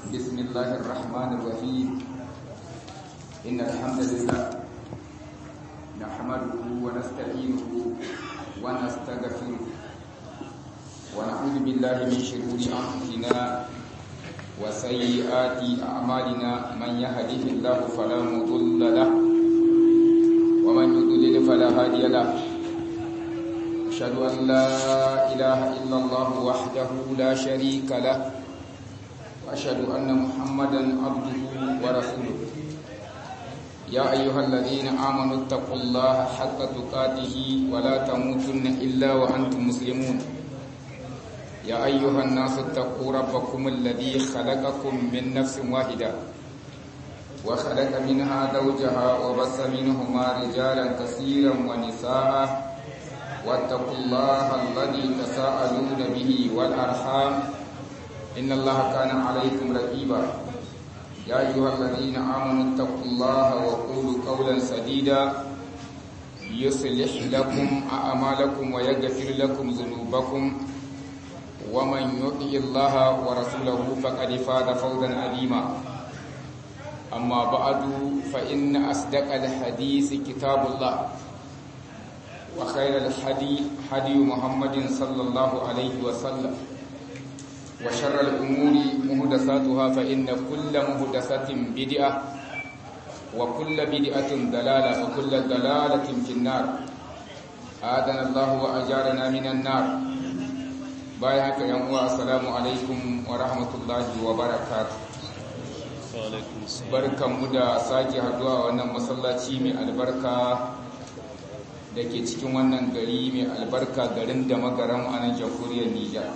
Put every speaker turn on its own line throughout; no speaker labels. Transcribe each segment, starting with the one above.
بسم الله الرحمن الرحيم إن الحمد لله نحمده ونستعينه ونستغفره ونعوذ بالله من شرور أنفسنا وسيئات أعمالنا من يهده الله فلا مضل له ومن يضلل فلا هادي له أشهد أن لا إله إلا الله وحده لا شريك له وأشهد أن محمدا عبده ورسوله يا أيها الذين آمنوا اتقوا الله حق تقاته ولا تموتن إلا وأنتم مسلمون يا أيها الناس اتقوا ربكم الذي خلقكم من نفس واحدة وخلق منها زوجها وبث منهما رجالا كثيرا ونساء واتقوا الله الذي تساءلون به والأرحام إن الله كان عليكم رقيبا يا أيها الذين آمنوا اتقوا الله وقولوا قولا سديدا يصلح لكم أعمالكم ويغفر لكم ذنوبكم ومن يطع الله ورسوله فقد فاز فوزا عظيما أما بعد فإن أصدق الحديث كتاب الله وخير الحديث هدي محمد صلى الله عليه وسلم وشر الأمور محدثاتها فإن كل محدثة بدعة وكل بدعة ضلالة وكل ضلالة في النار آذنا الله وأجارنا من النار بايعك يا السلام عليكم ورحمة الله وبركاته barkanmu da sake haduwa a wannan masallaci mai albarka da ke cikin wannan gari mai albarka garin da magaram a nan jamhuriyar Nijar.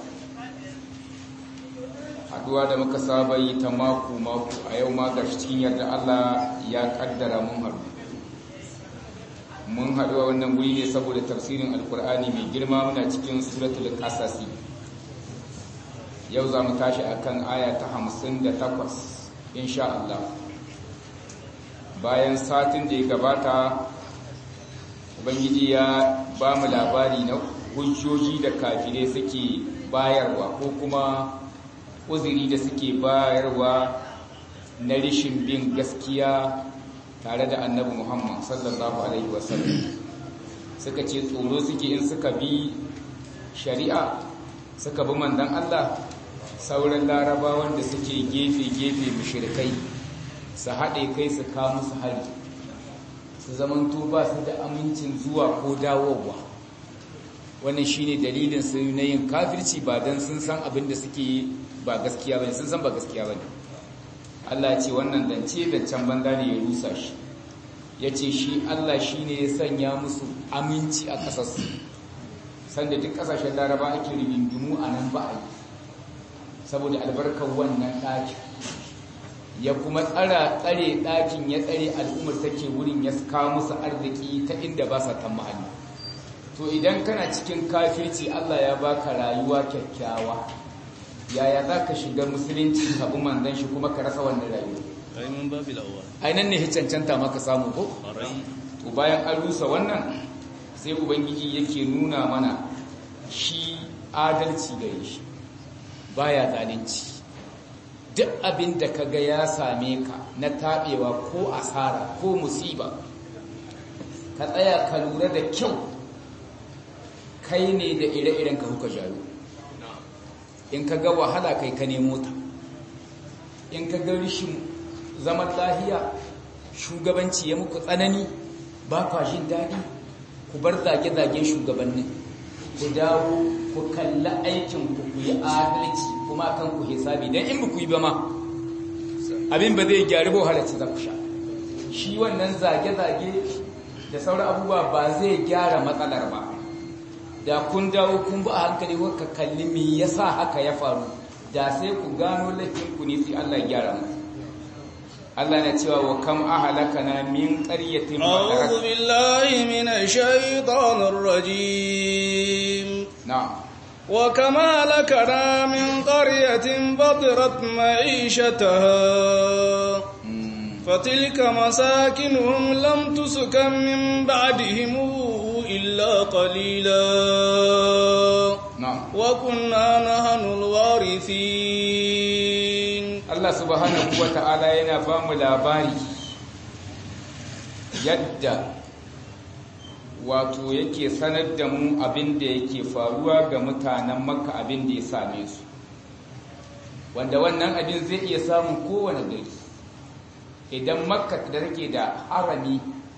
Haduwa da muka saba yi ta mako a yau ma ga cikin yarda Allah ya kaddara mun haɗu. Mun haɗu a wannan guri ne saboda tafsirin Alkur'ani mai girma muna cikin suratul Qasas. Yau za mu tashi akan aya ta 58 insha Allah. Bayan satin da ya gabata Ubangiji ya ba mu labari na hujjoji da kafirai suke bayarwa ko kuma uzuri da suke bayarwa na rishin bin gaskiya tare da annabi Muhammad sallallahu alaihi wasallam. Suka ce tsoro suke in suka bi shari'a suka bi manzon Allah sauran larabawan da suke gefe-gefe mushrikai su haɗe kai su kawo musu hari su zamanto ba su da amincin zuwa ko dawowa. Wannan shine dalilin su na yin kafirci ba dan sun san abin da suke ba gaskiya bane, sun san ba gaskiya bane. Allah ce wannan zance zancen banda ne ya rusa shi. Yace shi Allah shine ya sanya musu aminci a kasarsu. Sanda duk kasashen Laraba ake rigingimu a nan ba a yi. Saboda albarkar wannan ɗakin. Ya kuma tsare ɗakin ya tsare al'ummar take wurin ya kawo musu arziki ta inda ba sa tamani. To idan kana cikin kafirci Allah ya baka rayuwa kyakkyawa. Yaya za ka shiga musulunci ka bi manzon shi kuma ka rasa wannan rayuwa? Ai nan ne cancanta maka samu ko? To bayan an rusa wannan sai Ubangiji yake nuna mana shi adalci gare shi. Baya zalunci. Duk abin da kaga ya same ka na tabewa ko asara ko musiba ka tsaya ka lura da kyau kai ne da ire-iren ka kuka jaru. In ka ga wahala kai ka nemo ta, in ka ga rishin zaman lahiya shugabanci ya muku tsanani ba kwa jin daɗi, ku bar zage-zagen shugabannin, ku dawo ku kalla aikin ku yi adalci kuma kan ku hisabi, don in ba ku yi ba ma abin ba zai gyari ba halarci za ku sha. Shi wannan zage-zage da sauran abubuwa ba zai gyara matsalar ba. Da kun dawo kun ba a hankali ka kalli me yasa haka ya faru, da sai ku gano laifin ku ne sai Allah ya gyara mu. Allah na cewa wa kam ahlakana min qaryatin
a'udhu billahi minash shaitanir rajim.
Na'am.
Wa kam ahlakana min qaryatin batirat ma'ishataha fatilka masakinuhum lam tuskan min ba'dihim إلا قليلا وكنا نحن الوارثين
Allah subhanahu wata'ala yana ba mu labari yadda wato yake sanar da mu abin da yake faruwa ga mutanen Makka, abin da ya same su, wanda wannan abin zai iya samun kowane gari. Idan Makka da take da harami,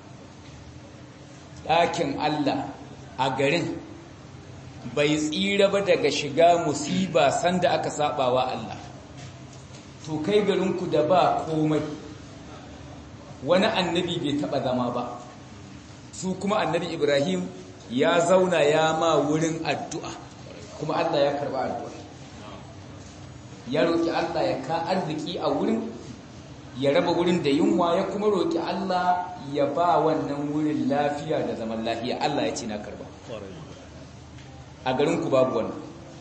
ɗakin Allah a garin bai tsira ba daga shiga musiba sanda aka sabawa Allah, to kai garinku da ba komai, wani annabi bai taba zama ba, su kuma annabi Ibrahim ya zauna ya ma wurin addu'a, kuma Allah ya karba addu'a, ya roki Allah ya ka arziki a wurin, ya raba wurin da yunwa, ya kuma roki Allah ya ba wannan wurin lafiya da zaman lafiya. Allah ya ce na karba. A garinku babu wannan.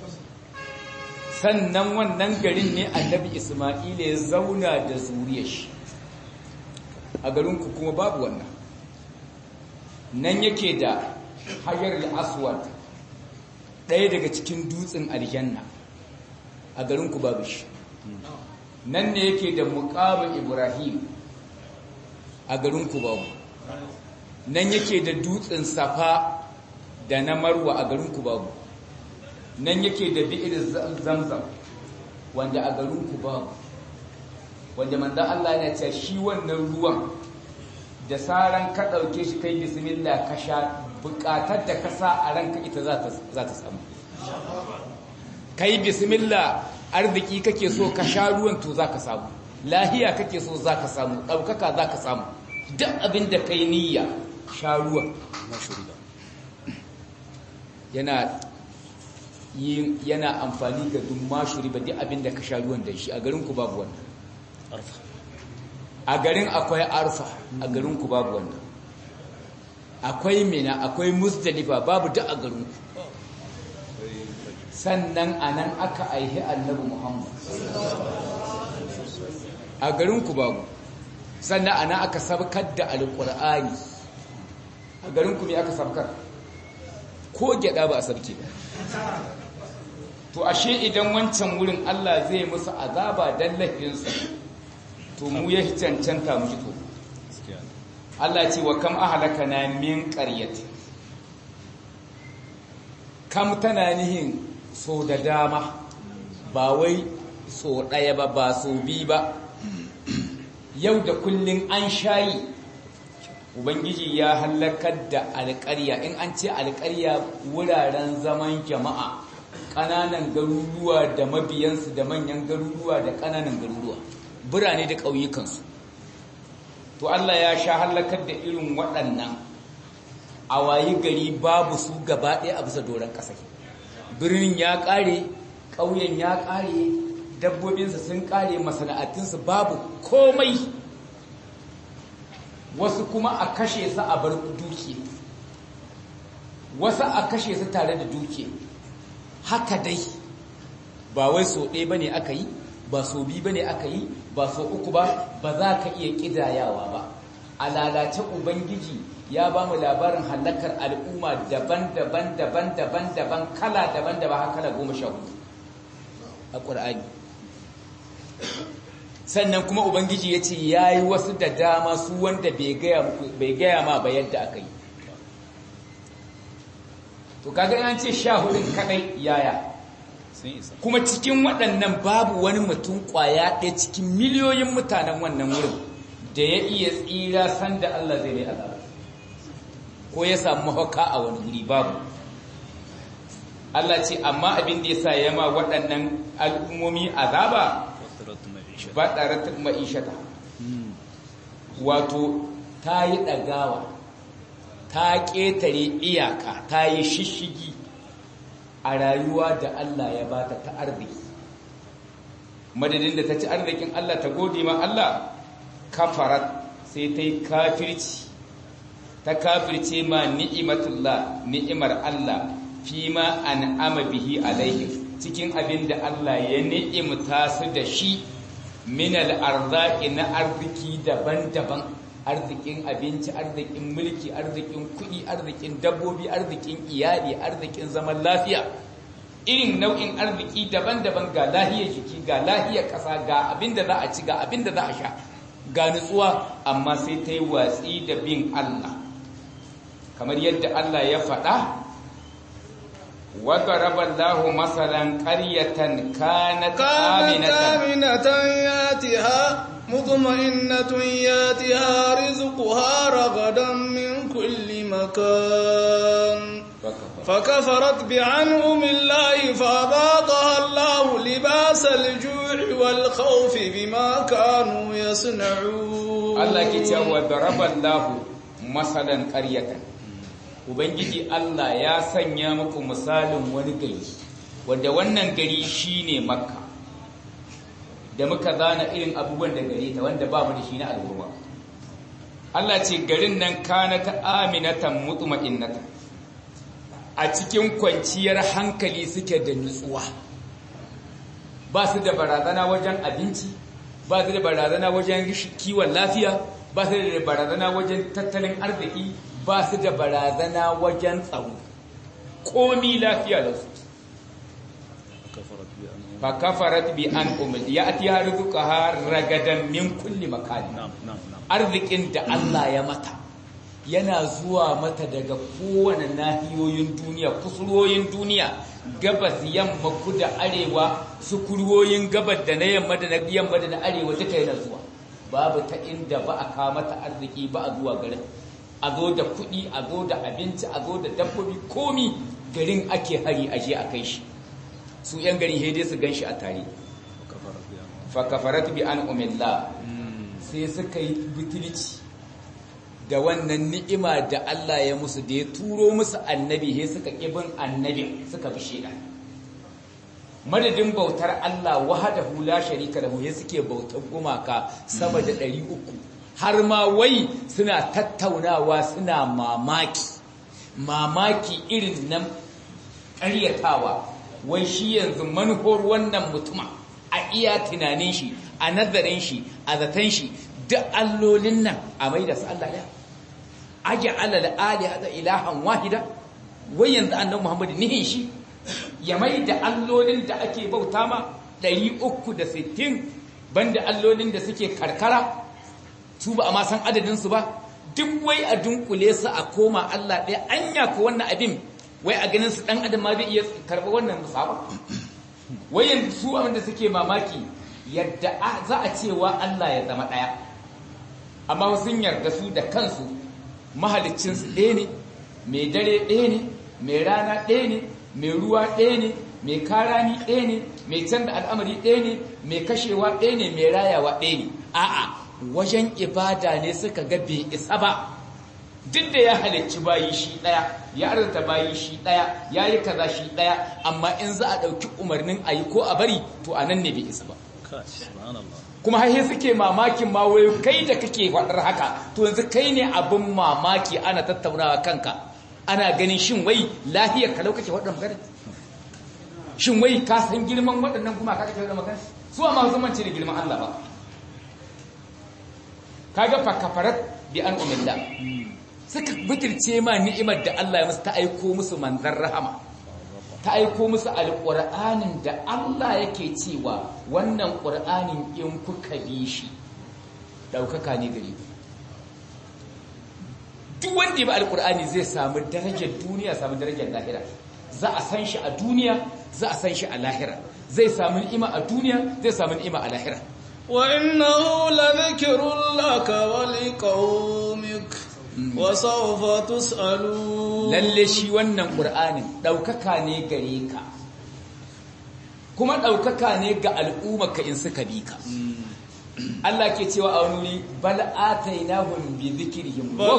Sannan wannan garin ne annabi Isma'ila ya zauna da zuriyar shi. A garinku kuma babu wannan. Nan yake da Hajar al-Aswad, ɗaya daga cikin dutsen aljanna. A garinku babu shi. Nan ne yake da muqamin Ibrahim. A garinku babu. Nan yake da dutsen Safa da na Marwa. A garinku babu. Nan yake da bi'ir Zamzam wanda a garinku babu, wanda manzon Allah ya ce shi wannan ruwan da saran ka dauke shi kai bismillah ka sha, bukatar da ka sa a ranka ita za ta samu. Kai bismillah, arziki kake so ka sha ruwan to za ka samu, lahiya kake so za ka samu, ɗaukaka za ka samu, duk abin da kai niyya sha ruwan. yana amfani ga dumma shuri ba duk abin da ka sha ruwan da shi. A garinku babu wannan. A garin akwai arfa, a garinku babu wannan. Akwai mina, akwai muzdalifa, babu duk a garinku. Sannan a nan aka aihi annabi Muhammad, a garinku babu. Sannan a nan aka sabkar da alƙur'ani, a garinku me aka sabkar? Ko gyaɗa ba a sabke ba. To ashe idan wancan wurin Allah zai musu azaba dan laifinsa, to mu ya cancanta mu to. Allah ce wa kam ahlakana min qaryati, kam tana nihin so da dama, ba wai so ɗaya ba, ba so bi ba, yau da kullun an shayi. Ubangiji ya halakar da alƙarya. In an ce alƙarya, wuraren zaman jama'a, ƙananan garuruwa da mabiyansu da manyan garuruwa da ƙananan garuruwa, birane da ƙauyukansu. To Allah ya sha halakar da irin waɗannan, a wayi gari babu su gaba ɗaya a bisa doron ƙasa. Birnin ya ƙare, ƙauyen ya ƙare, dabbobinsu sun ƙare, masana'antunsu babu komai. Wasu kuma a kashe su a bar dukiya, wasu a kashe su tare da dukiya. Haka dai, ba wai so ɗaya ba ne aka yi, ba so biyu ba ne aka yi, ba so uku ba, ba za ka iya ƙidayawa ba. A lalace Ubangiji ya ba mu labarin halakar al'umma daban-daban, daban-daban, kala daban-daban, har kala 14 a ƙur'ani. Sannan kuma Ubangiji ya ce ya yi wasu da dama su wanda bai gaya ma ba yadda aka yi. To kaga an ce 14 kadai yaya, kuma cikin waɗannan babu wani mutum ƙwaya ɗaya cikin miliyoyin mutanen wannan wurin da ya iya tsira sanda Allah zai mai azaba, ko ya samu mafaka a wani wuri, babu. Allah ce amma abin da ya sa ya ma waɗannan al'ummomi azaba, baɗaratun ma'ishata, wato ta yi ɗagawa, ta ƙetare iyaka, ta yi shishigi a rayuwa da Allah ya ba ta arziki. Madadin da ta ci arzikin Allah ta gode ma Allah, kafarat sai ta yi kafirci, ta kafirce ma ni'imatullah, ni'imar Allah, fi ma an'ama bihi alaihim, cikin abin da Allah ya ni'imta su da shi, min al'arzaki na arziki daban-daban, arzikin abinci, arzikin mulki, arzikin kuɗi, arzikin dabbobi, arzikin iyali, arzikin zaman lafiya. irin nau'in arziki daban-daban, ga lahiyar jiki, ga lahiyar ƙasa, ga abin da za a ci, ga abin da za a sha, ga nutsuwa, amma sai ta yi watsi da bin Allah kamar yadda Allah ya faɗa وضرب الله مثلا قرية كانت
آمنة ياتها مطمئنة ياتها رزقها رغدا من كل مكان فكفرت بأنعم الله فأذاقها الله لباس الجوع والخوف بما كانوا يصنعون.
الله كتاب وضرب الله مثلا قرية. Ubangiji Allah ya sanya muku misalin wani gari, wanda wannan gari shine Makka, da muka zana irin abubuwan da gare ta wanda ba mu da shi na al'umma. Allah ce garin nan kana ta aminatan mutma'innatan, a cikin kwanciyar hankali suke da nutsuwa, ba su da barazana wajen abinci, ba su da barazana wajen kiwon lafiya, ba su da barazana wajen tattalin arziki, ba su da barazana wajen tsaro, komi lafiya da su. Fa kafarat bi an umil ya ati harzuqaha ragadan min kulli makani. Arzikin da Allah ya mata yana zuwa mata daga kowane nahiyoyin duniya, kusurwoyin duniya, gabas, yamma, kudu, arewa, sukurwoyin gabar da na yamma da na yamma da na arewa duka yana zuwa. Babu ta inda ba a kawo mata arziki ba a zuwa garin. A zo da kuɗi, a zo da abinci, a zo da dabbobi, komi garin ake hari a je a kai shi. Su ‘yan gari dai su gan shi a tare. Fakafarat bi an umillah, sai suka yi butulci da wannan ni'ima da Allah ya musu, da ya turo musu annabi, sai suka ƙibin annabi suka bi shaidan. Madadin bautar Allah wahdahu la sharika lahu, sai suke bautar gumaka sama da 300. Har ma wai suna tattaunawa suna mamaki irin nan ƙaryatawa, wai shi yanzu manufar wannan mutuma a iya tunanin shi, a nazarin shi, a zaton shi, duk allolin nan a mai da su Allah ya aje alal aliha ilahan wahida. Wai yanzu annabi Muhammad nihin shi ya mai da allolin da ake bauta ma 360 banda allolin da suke karkara, su ba a ma san adadinsu ba, duk wai a dunkule su a koma Allah ɗaya. Anya ko wannan abin wai a ganin su ɗan adam ma zai iya karɓa wannan musaba? Wai yanzu su abinda suke mamaki yadda za a cewa Allah ya zama ɗaya, amma sun yarda su da kansu mahaliccinsu ɗaya ne, mai dare ɗaya ne, mai rana ɗaya ne, mai ruwa ɗaya ne, mai karani ɗaya ne, mai canza al'amari ɗaya ne, mai kashewa ɗaya ne, mai rayawa ɗaya ne. A'a, wajen ibada ne suka ga bai isa ba. Duk da ya halicci bayi shi ɗaya, ya arzuta bayi shi ɗaya, ya yi kaza shi ɗaya, amma in za a ɗauki umarnin a yi ko a bari, to a nan ne bai isa ba. Kuma haihe suke mamakin ma wai kai da kake faɗar haka, to yanzu kai ne abin mamaki ana tattaunawa kanka, ana ganin shin wai lahiyar kalau kake waɗannan magana? Shin wai ka san girman waɗannan kuma ka kake waɗannan magana? Su amma su mance da girman Allah ba. Kaga fa kafarat bi an umilla, suka butulce ma ni'imar da Allah ya musu, ta aiko musu manzon rahama, ta aiko musu alqur'anin da Allah yake cewa wannan qur'anin in kuka bi shi daukaka ne gare ku. Duk wanda ya bi alqur'ani zai samu darajar duniya, samu darajar lahira. Za a san shi a duniya, za a san shi a lahira. Zai samu ni'ima a duniya, zai samu ni'ima a lahira.
وإنه لذكر لك ولقومك وسوف تسألون.
lalle shi wannan qur'anin daukaka ne gare ka, kuma daukaka ne ga al'ummarka in suka bi ka. Allah ke cewa a wani bal atainahum bi dhikrihim wa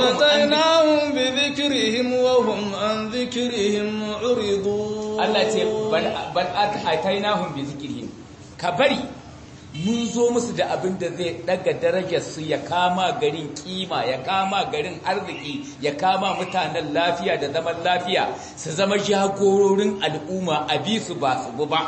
hum an dhikrihim mu'ridun. Allah ce bal atainahum bi dhikrihim, ka bari mun zo musu da abin da zai daga darajar su, ya kama garin kima, ya kama garin arziki, ya kama mutanen lafiya da zaman lafiya, su zama jagororin al'umma, a bi su ba su ba.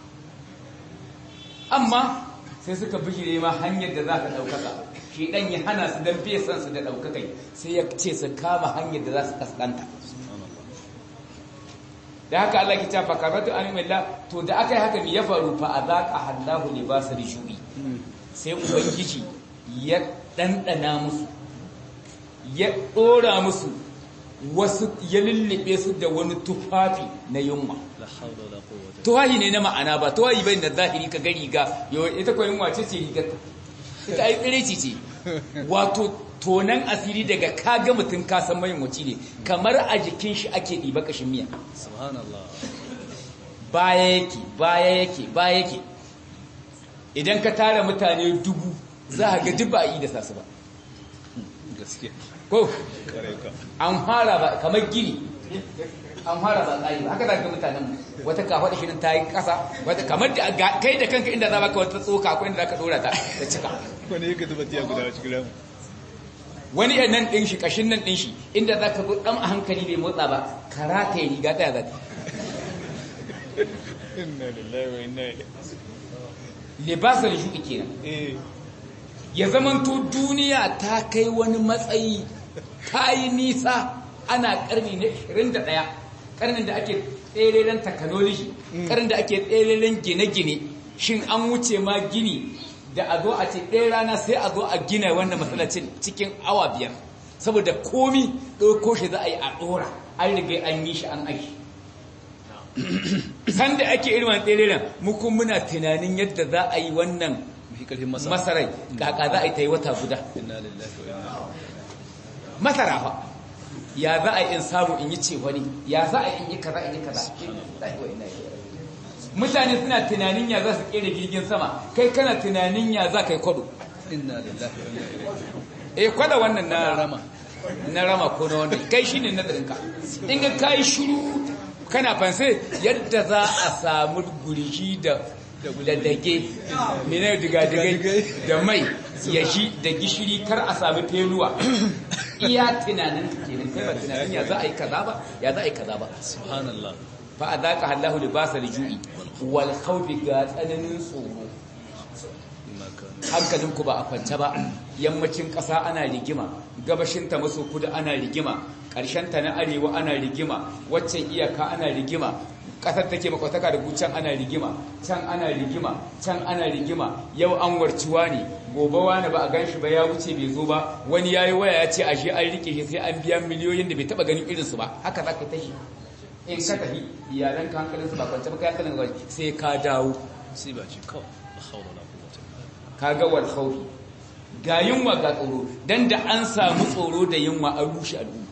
Amma sai suka bijire ma hanyar da za ta ɗaukaka, shi ɗan ya hana su don bai san su da ɗaukakai, sai ya ce su kama hanyar da za su kaskanta. da haka Allah ke cewa fakaratu animillah to da aka yi haka me ya faru fa azaqa Allahu libasal ju'i sai ubangiji ya dandana musu ya dora musu wasu ya lullube su da wani tufafi na yunwa tuwahi ne na ma'ana ba tuwahi bai na zahiri ka gari ga ita kwa yunwa ce rigar ita ai tsireci ce wato tonan asiri daga kaga mutum kasan mayin waci ne kamar a jikin shi ake ɗiba kashin miya
subhanallah
baya yake idan ka tara mutane 1000 za a ga duk ba a yi da sasu ba
gaskiya
ko
kare ka
an fara ba kamar gini an fara ba tsari ba haka za ka mutanen wata kafa da shirin ta yi ƙasa wata kamar da kai da kanka inda za ba ka wata tsoka akwai inda za ka dora ta da cika
wani yake zuba tiya guda cikin ramu
wani yan nan ɗin shi ƙashin nan ɗin shi inda za ka zo ɗan a hankali bai motsa ba kara ka yi riga ɗaya za ta
inna lillahi wa inna ilaihi
libasar shuɗi kenan ya zamanto duniya ta kai wani matsayi ta yi nisa ana ƙarni na 21 ƙarnin da ake tsereren technology ƙarnin da ake tsereren gine-gine shin an wuce ma gini da a zo a ce ɗaya rana sai a zo a gina wannan matsalacin cikin awa 5 saboda komi ɗauko shi za a yi a ɗora an riga an yi shi an aiki sanda ake irin wani tsereren muku muna tunanin yadda za a yi wannan masarai kaka za a yi ta yi wata guda masara fa ya za a yi in samu in yi ce wani ya za a yi in yi kaza in yi kaza mutane suna tunanin ya za su kera jirgin sama kai kana tunanin ya za ka yi kwado kwada wannan na rama ko na wannan kai shi ne nazarinka in ga kayi shuru kana fanse yadda za a samu gurji da dage mene digadigai da mai yashi da gishiri kar a sami feluwa iya tunanin kenan kai ba tunanin ya za a yi kaza ba ya za a yi kaza ba
subhanallah
fa adaka Allahu libasal ju'i wal khawfi ga tsananin tsoro hankalinku ba a kwance ba yammacin ƙasa ana rigima gabashinta maso kudu ana rigima ƙarshenta na arewa ana rigima waccan iyaka ana rigima ƙasar take makwataka da can ana rigima can ana rigima can ana rigima yau an warciwa ne gobe wani ba a gan shi ba ya wuce bai zo ba wani ya yi waya ya ce ashe an rike shi sai an biya miliyoyin da bai taɓa ganin irinsu ba haka za ka tashi in ka tafi iyalanka hankalinsu ba kwance ba kai hankalin ba sai ka dawo
sai ba ce kawai
kaga wal khawfi ga yunwa ga tsoro dan da an samu tsoro da yunwa an rushe al'umma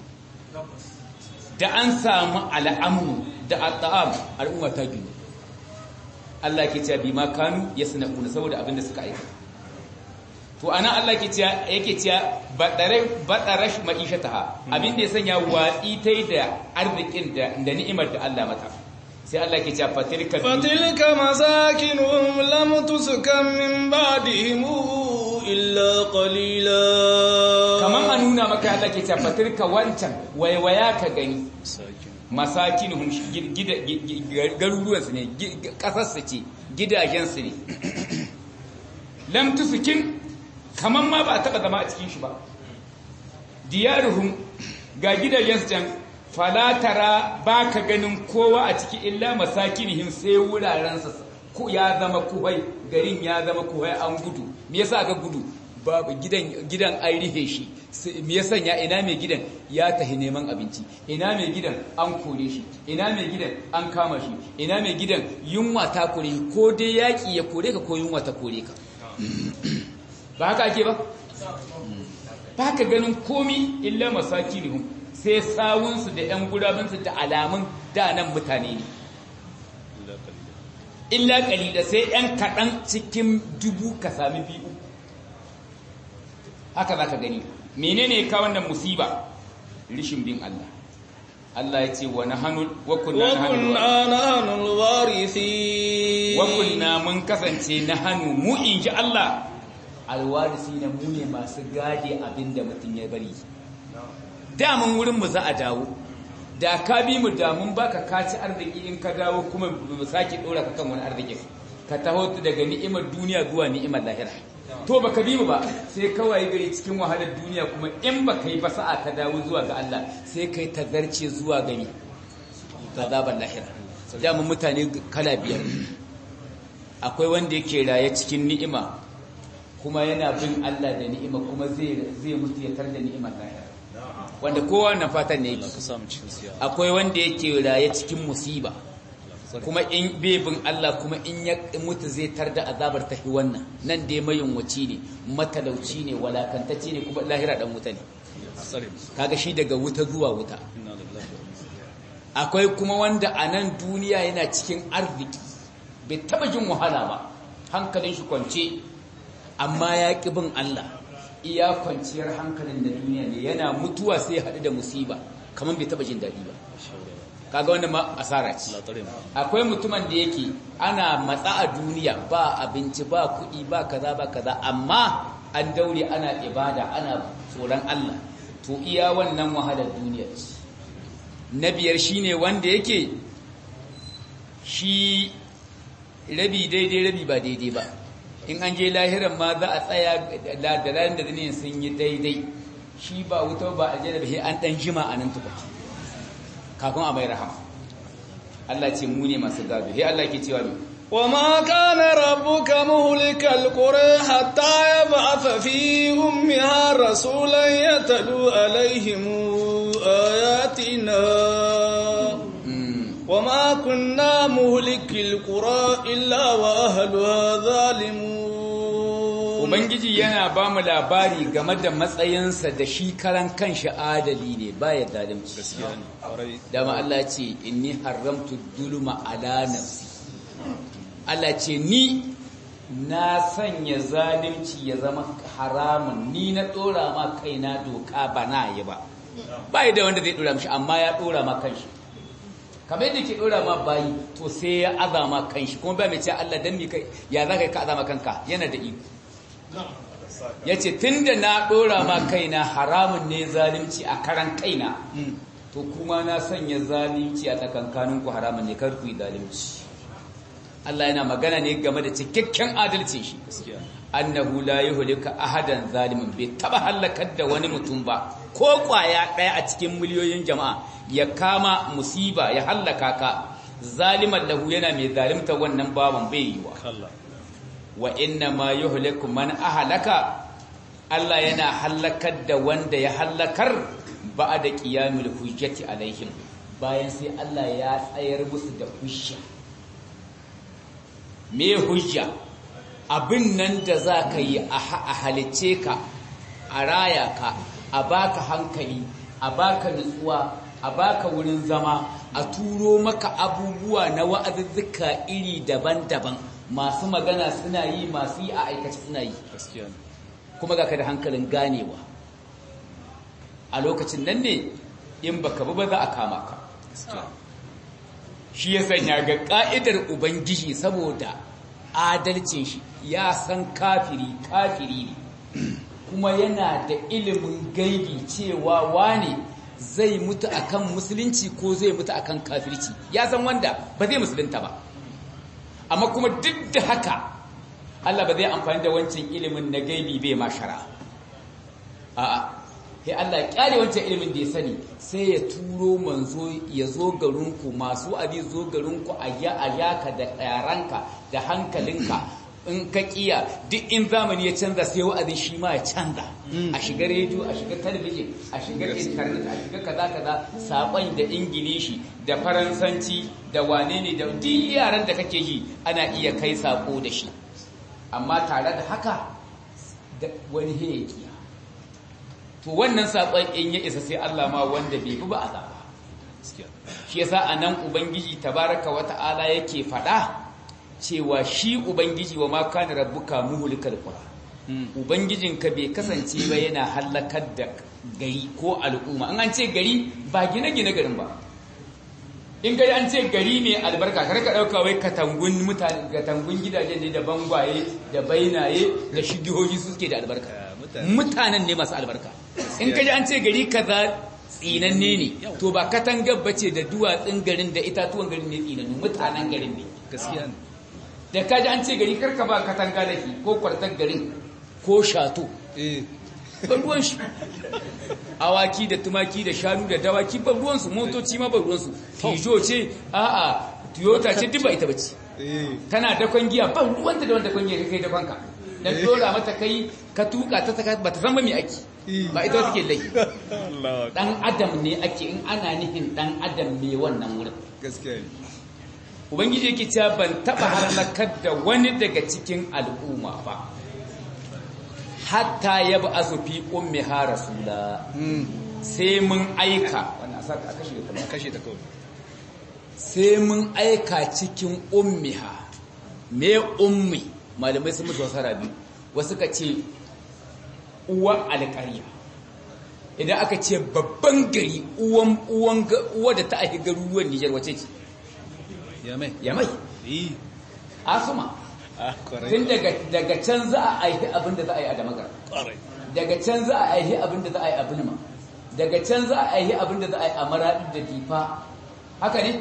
da an samu al'amu da at'am al'umma ta gina Allah ke cewa bima kanu yasna'una saboda abin da suka aika to ana Allah ke cewa yake cewa badarash ma'ishataha abin da ya sanya watsi tai da arzikin da ni'imar da Allah mata sai Allah ke cewa fatilka
masakinuhum lam tuskan min ba'dihim illa qalila
kaman an nuna maka Allah ke cewa fatilka wancan waiwaya ka gani masakinuhum garuruwan su ne kasar su ce gidajen su ne lam tuskin kaman ma ba a taba zama a cikin shi ba diyaruhum ga gidajen su can falatara ba ka ganin kowa a ciki illa masakinihim sai wurarensa ya zama kuhai garin ya zama kuhai an gudu me yasa aka gudu babu gidan an rihe shi me yasa ina mai gidan ya tahi neman abinci ina mai gidan an kore shi ina mai gidan an kama shi ina mai gidan yunwa ta kore ko dai yaki ya kore ka ko yunwa ta kore ka ba haka ake ba ba ka ganin komi illa masakinihim sai sawunsu da ‘yan gurabinsu da alamun danan mutane ne. Illa ƙalila sai ‘yan kaɗan cikin 1000 ka sami 2. Haka za ka gani. Menene ka wannan musiba? Rishin bin Allah. Allah ya ce wa na hannun
wakunna warisi.
Wakunna mun kasance na hannu mu in ji Allah. Alwarisi na mu ne masu gade abin da mutum ya bari. damun wurinmu za a dawo da ka bi mu damun baka kaci arziki in ka dawo kuma mu sake dora ka kan wani arziki ka taho daga ni'imar duniya zuwa ni'imar lahira to baka bi mu ba sai kawai gari cikin wahalar duniya kuma in baka yi ba sa'a ka dawo zuwa ga Allah sai kai tazarce zuwa gani azabar lahira dama mutane kala biyar akwai wanda yake raye cikin ni'ima kuma yana bin Allah da ni'ima kuma zai mutu ya tar da ni'imar lahira wanda kowa na fatan ne yake akwai wanda yake raye cikin musiba kuma in bai bin Allah kuma in ya mutu zai tar da azabar tahi wannan nan dai mayunwaci ne matalauci ne walakantacce ne kuma lahira dan wuta ne kaga shi daga wuta zuwa wuta akwai kuma wanda a nan duniya yana cikin arziki bai taba jin wahala ba hankalin shi kwance amma ya ƙi bin Allah iya kwanciyar hankalin da duniya ne yana mutuwa sai haɗu da musiba kamar bai taba jin daɗi ba kaga wanda ma asara ce akwai mutumin da yake ana matsa a duniya ba abinci ba kuɗi ba kaza amma an daure ana ibada ana tsoron Allah to iya wannan wahalar duniya ce na biyar shine wanda yake shi rabi daidai rabi ba daidai ba in an je lahiran ma za a tsaya da ranar da zane sun yi daidai shi ba wuta ba a jana ba sai an dan jima a nan tukwaki kafin a mai rahama Allah ce mu ne masu gado sai Allah ke cewa mai
وما كان ربك مهلك القرى حتى يبعث في أمها رسولا يتلو عليهم آياتنا وما كنا مهلك القرى إلا وأهلها ظالمون
Ubangiji yana ba mu labari game da matsayinsa da shi karan kanshi adali ne baya zalunci dama Allah ce inni haramtu dulma ala nafsi Allah ce ni na sanya zalunci ya zama haramun ni na dora ma kaina doka ba na yi ba bai da wanda zai dora mishi amma ya dora ma kanshi kamar yadda ke dora ma bayi to sai ya azama kanshi kuma ba mai ce Allah dan mi kai ya zaka ka azama kanka yana da iko yace tunda na dora ma kaina haramun ne zalunci a karan kaina to kuma na sanya zalunci a tsakankaninku haramun ne kar ku yi zalunci Allah yana magana ne game da cikakken adalcin shi annahu la yuhlika ahadan zalimin bai taba halakar da wani mutum ba ko kwaya daya a cikin miliyoyin jama'a ya kama musiba ya halaka ka zaliman lahu yana mai zalimta wannan baban bai yiwa wa inna ma yuhliku man ahlaka Allah yana halakar da wanda ya halakar ba'da qiyamul hujjati alaihim bayan sai Allah ya tsayar musu da hujja me hujja abin nan da za ka yi a halice ka a raya ka a baka hankali a baka nutsuwa a baka wurin zama a turo maka abubuwa na wa'azuzzuka iri daban-daban masu magana suna yi masu yi a aikace suna yi kuma ga ka da hankalin ganewa a lokacin nan ne in baka ba za a kama ka shi ya sanya ga ƙa'idar Ubangiji saboda adalcin shi ya san kafiri ne kuma yana da ilimin gaibi cewa wane zai mutu akan musulunci ko zai mutu akan kafirci ya san wanda ba zai musulunta ba amma kuma duk da haka Allah ba zai amfani da wancan ilimin na gaibi bai ma shara a'a sai Allah ya kyale wancan ilimin da ya sani sai ya turo manzo ya zo garinku masu abi zo garinku a yaka da yaranka da hankalinka in ka kiya duk in zamani ya canza sai wa'azin shi ma ya canza a shiga rediyo a shiga talabijin a shiga internet a shiga kaza sakon da ingilishi da faransanci da wane ne da duk yaran da kake yi ana iya kai sako da shi amma tare da haka da wani heki to wannan sakon in ya isa sai Allah ma wanda bai bi ba azaba shi yasa anan ubangiji tabaraka wata'ala yake fada cewa shi ubangiji wa ma kana rabbuka muhlikal qura ubangijinka bai kasance ba yana halakar da gari ko al'umma an ce gari ba gine-gine garin ba in gari an ce gari ne albarka kar ka dauka wai katangun mutane katangun gidajen ne da bangwaye da bainaye da shigihoji suke da albarka mutanen ne masu albarka in kaji an ce gari kaza tsinanne ne to ba katangar bace da duwatsun garin da itatuwan garin ne tsinannu mutanen garin ne gaskiya ne da kaji an ce gari karka ba katanga da ko kwartar garin ko shato ba ruwan shi awaki da tumaki da shanu da dawaki ba ruwan su motoci ma ba ruwan su Peugeot ce a'a Toyota ce duk ba ita bace tana dakon giya ba ruwanta da wanda dakon giya kai dakon ka dan dora mata kai ka tuka ta ba ta san ba me ake ba ita take lai dan adam ne ake in ana nihin dan adam ne wannan wurin
gaskiya
ubangiji yake cewa ban taba halakar da wani daga cikin al'umma ba hatta yab'asu fi ummiha rasula sai mun aika wannan asaka kashe ta kawai sai mun aika cikin ummiha me ummi malamai sun mutu wasara biyu wasu ka ce uwa alƙarya idan aka ce babban gari uwa da ta aiki garuruwan Nijar wace ce yamai asuma tun daga can za a aiki abin da za a yi a damagar daga can za a aiki abin da za a yi a bulma daga can za a aiki abin da za a yi a maraɗi da difa haka ne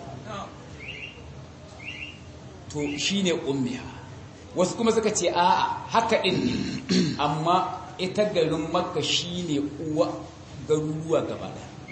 to shi ne ummiya wasu kuma suka ce a'a haka ɗin ne amma ita garin makka shi ne uwa garuruwa gaba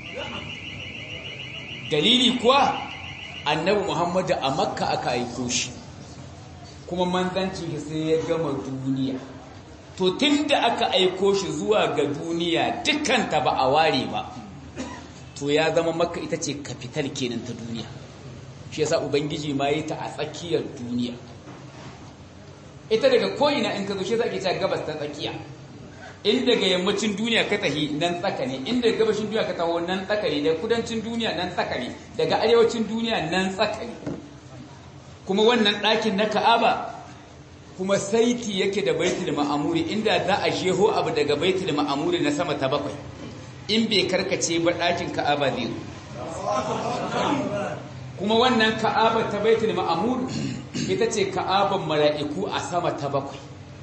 dalili kuwa annabi muhammadu a makka aka aiko shi kuma manzanci sai ya gama duniya to tun da aka aiko shi zuwa ga duniya dukkanta ba a ware ba to ya zama makka ita ce kafital kenan ta duniya shi yasa ubangiji ma yi ta a tsakiyar duniya ita daga ko'ina in ka zo shi yasa ake cewa gabas ta tsakiya in daga yammacin duniya ka tahi nan tsaka ne in daga gabashin duniya ka taho nan tsaka ne daga kudancin duniya nan tsaka ne daga arewacin duniya nan tsaka ne kuma wannan ɗakin na Ka'aba kuma saiti yake da Baitul Ma'muri inda za a jeho abu daga Baitul Ma'muri na sama ta 7 in bai karkace ba ɗakin Ka'aba zai kuma wannan Ka'aba ta Baitul Ma'mur ita ce Ka'aban mala'iku a sama ta 7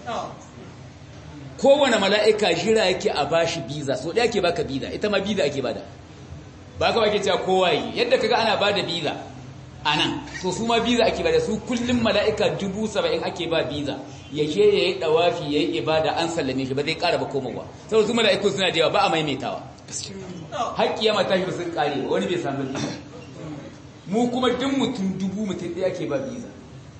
kowane mala'ika jira yake a bashi biza so da yake baka biza ita ma biza ake bada ba ka wake cewa kowa yi yadda kaga ana bada biza anan to su ma biza ake bada su kullum mala'ika 70,000 ake ba biza yake yayi dawafi yayi ibada an sallame shi ba zai ƙara ba komawa saboda su mala'iku suna da yawa ba a maimaitawa haƙƙi ya mata shi ba sun ƙare wani bai samu biza mu kuma duk mutum 1,000 ɗaya ake ba biza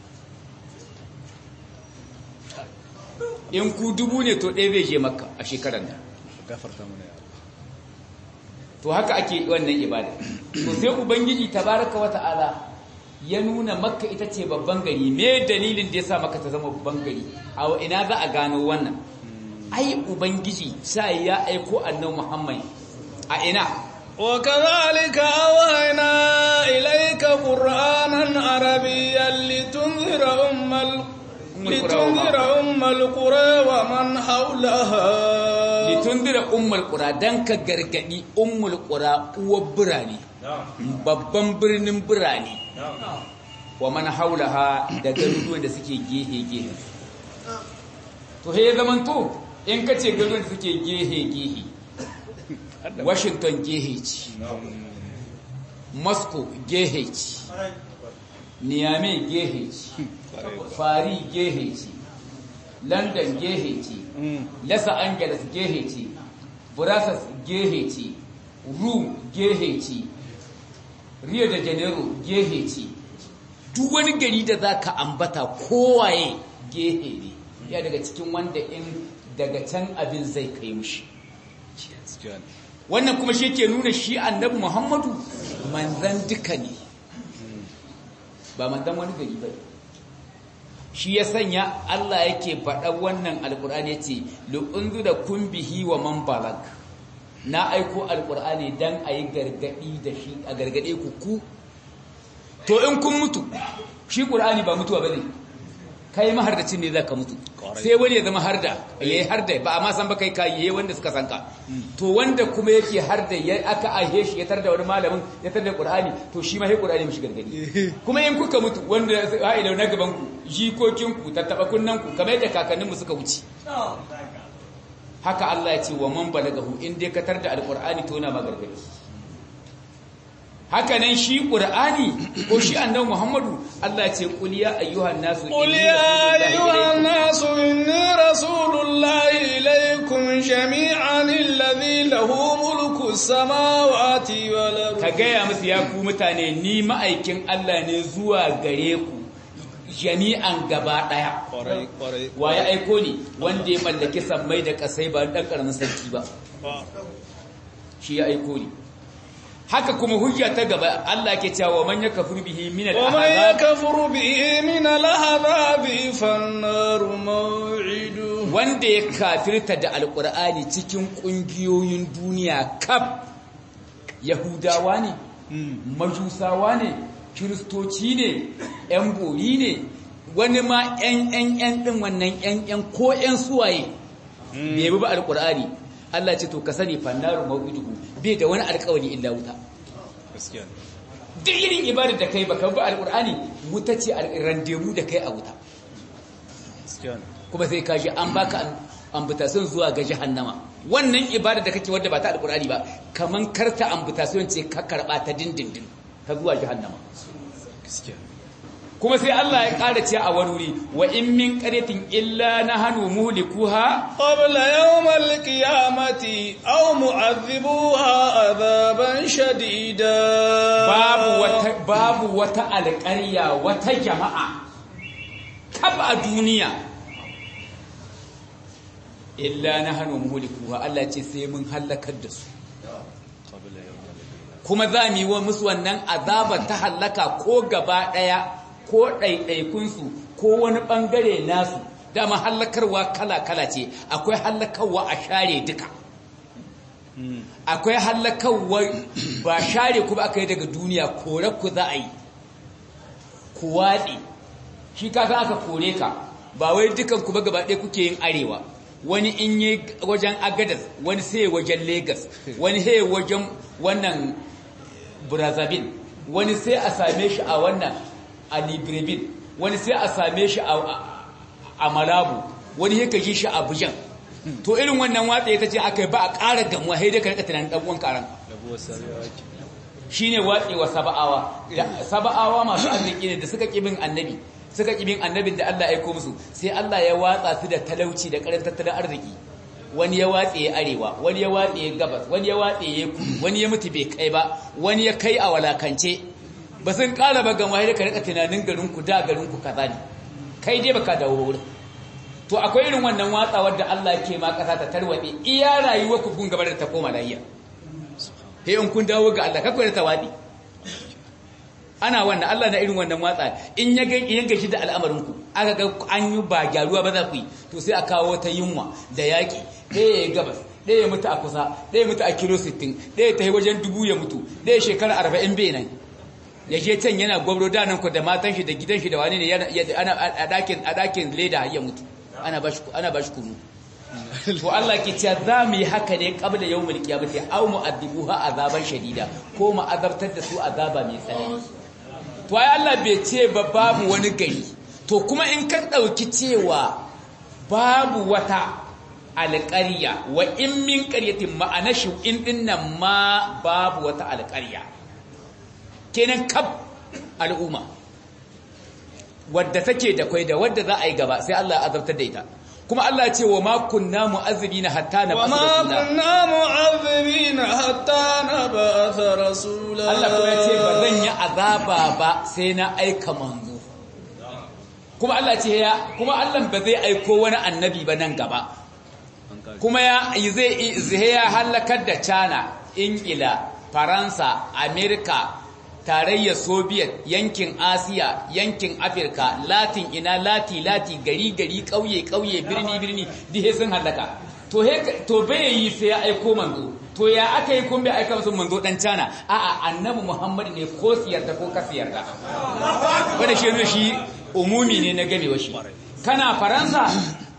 in ku 1,000 ne to ɗaya zai je makka a shekarar nan
gafarta mana ya
to haka ake wannan ibada to sai ubangiji tabaraka wata'ala ya nuna makka ita ce babban gari me dalilin da yasa makka ta zama babban gari a ina za a gano wannan ai ubangiji sai ya aiko annabi Muhammad a ina
wa kadhalika awhayna ilayka qur'anan arabiyyan litunzira ummal qura wa man hawlaha
litundira ummul qura dan ka gargadi ummul qura uwar birane babban birnin birane wa man haulaha da garuruwan da suke gehe to he zaman to in kace garuruwan da suke gehe Washington gehe ce Moscow gehe ce Niamey gehe ce Paris gehe ce London gehe ce Los Angeles gehe ce Brussels gehe ce Rome gehe ce Rio de Janeiro gehe ce duk wani gari da zaka ambata kowaye gehe ne ya daga cikin wanda in daga can abin zai kai mushi wannan kuma shi ke nuna shi annabi Muhammadu manzan duka ne ba manzan wani gari ba shi ya sanya Allah yake faɗa wannan alƙur'ani yace lu'unzu da kun bihi wa man balag na aiko alƙur'ani dan ayi gargadi da shi a gargade ku to in kun mutu shi ƙur'ani ba mutuwa bane kai mahardacin ne zaka mutu sai wani ya zama harda yayi harda ba amma san ba kai yayi wanda suka sanka to wanda kuma yake harda yayi aka ahe shi ya tarda wani malamin ya tarda Qur'ani to shi ma sai Qur'ani mishi gargadi kuma in kuka mutu wanda ha'ila na gaban ku jikokin ku tattaba kunnan ku kamar yadda kakannin mu suka wuce haka Allah ya ce wa man balagahu in dai ka tarda alqur'ani to na magargadi haka nan shi Qur'ani ko shi annabi Muhammadu Allah ya ce qul ya ayyuhan nasu inni rasulullahi ilaykum
samawati wal ardi.
Ka gaya musu ya ku mutane ni ma'aikin Allah ne zuwa gare ku jami'an gaba daya. Wa ya aiko ni wanda ya mallaki sammai da kasai ba dan karamin sarki ba. Shi ya aiko ni. Haka kuma hujja ta gaba Allah ke cewa man yakfur bihi min al-ahzab
wa man yakfur bihi min al-ahzab fan-naru maw'idu.
Wanda ya kafirta da alqur'ani cikin kungiyoyin duniya kaf, yahudawa ne, majusawa ne, kiristoci ne, yan bori ne, wani ma yan din wannan yan ko yan suwaye bai bi alqur'ani. Allah ce to ka sani fannaru maw'iduhu bai da wani alƙawari illa wuta.
Gaskiya.
Duk irin ibadar da kai baka bi alqur'ani wuta ce rendezvous da kai a wuta.
Gaskiya.
Kuma sai ka ji an baka ambutation zuwa ga jahannama. Wannan ibadar da kake wanda ba ta alqur'ani ba kaman karta ambutation ce ka karba ta dindindin ka zuwa jahannama.
Gaskiya.
Kuma sai Allah ya ƙara ce a waruri wa in min qaryatin illa nahnu muhlikuha
qabla yawmal qiyamati aw mu'adhibuha adhaban shadida.
Babu wata alƙarya wata jama'a kab a duniya illa nahnu muhlikuha Allah ce sai mun halakar da su. Kuma za mu yi wa musu wannan azaba ta halaka ko gaba ɗaya ko ɗaiɗaikunsu ko wani ɓangare nasu. Dama hallakarwa kala-kala ce, akwai hallakarwa a share duka, akwai hallakarwa ba share kuma aka yi daga duniya, kore ku za a yi ku watsi. Shi ka san aka kore ka ba wai dukan ku ba gaba ɗaya kuke yin arewa, wani in yi wajen Agadas, wani sai wajen Legas, wani sai wajen wannan Brazzaville, wani sai a same shi a wannan a Libreville, wani sai a same shi a Malabo, wani yake ji shi a Bujan. To irin wannan watsa ita ce aka yi ba a ƙara gamuwa sai dai ka rika tunanin ɗan uwan karan. Shine watsewa saba'awa. Saba'awa masu arziki ne da suka kibin annabi, suka kibin annabin da Allah ya aiko musu, sai Allah ya watsa su da talauci da ƙarin tattalin arziki. Wani ya watse ya arewa, wani ya watse ya gabas, wani ya watse ya kudu, wani ya mutu bai kai ba, wani ya kai a walakance. Ba sun ƙara ba gama da ka rika tunanin garinku da garinku kaza ne, kai dai baka dawo wurin. To akwai irin wannan watsawar da Allah ke ma ƙasa ta tarwaɗe iya rayuwar ku kun gaba da ta koma lafiya. He in kun dawo ga Allah kakwai da tawaɗi. Ana wannan Allah na irin wannan watsa in ya gashi da al'amarin ku aka ga an yi ba gyaruwa ba za ku yi to sai a kawo ta yunwa da yaƙi ɗaya ya gabas ɗaya ya mutu a kusa ɗaya ya mutu a kilo 60 ɗaya ta yi wajen 1000 ya mutu ɗaya shekara 40 bai nan. Ya je can yana gwabro da nan ku da matan shi da gidan shi da wani ne ana a dakin leda ya mutu ana ba shi kunu. To Allah ke cewa za mu yi haka ne qabla yawmil qiyamati aw mu'adhibuha azaban shadida ko mu azabtar da su azaba mai tsanani. To ai Allah bai ce ba babu wani gari. To kuma in ka dauki cewa babu wata alƙarya wa in min qaryatin ma'ana shi in dinnan ma babu wata alƙarya. Kenan kab al'umma wadda take da kwai da wadda za a yi gaba sai Allah ya azabtar da ita. Kuma Allah ya ce wa ma kunna mu'azzibina hatta nab'atha rasula.
Wa ma kunna mu'azzibina hatta nab'atha rasula.
Allah kuma ya ce ba zan yi azaba ba sai na aika manzo. Kuma Allah ce kuma Allah ba zai aiko wani annabi ba nan gaba. Kuma zai halakar da China, Ingila, Faransa, Amerika, tarayyar Soviet, yankin Asiya, yankin Afirka, Latin lati gari kauye birni dihe sun halaka. To bai yi sai ya aiko manzo. To ya aka yi kun bai aika musu manzo dan China? A'a annabi Muhammad ne ko siyarta ko kasiyarta. Wanda shi umumi ne na gamewa shi. Kana Faransa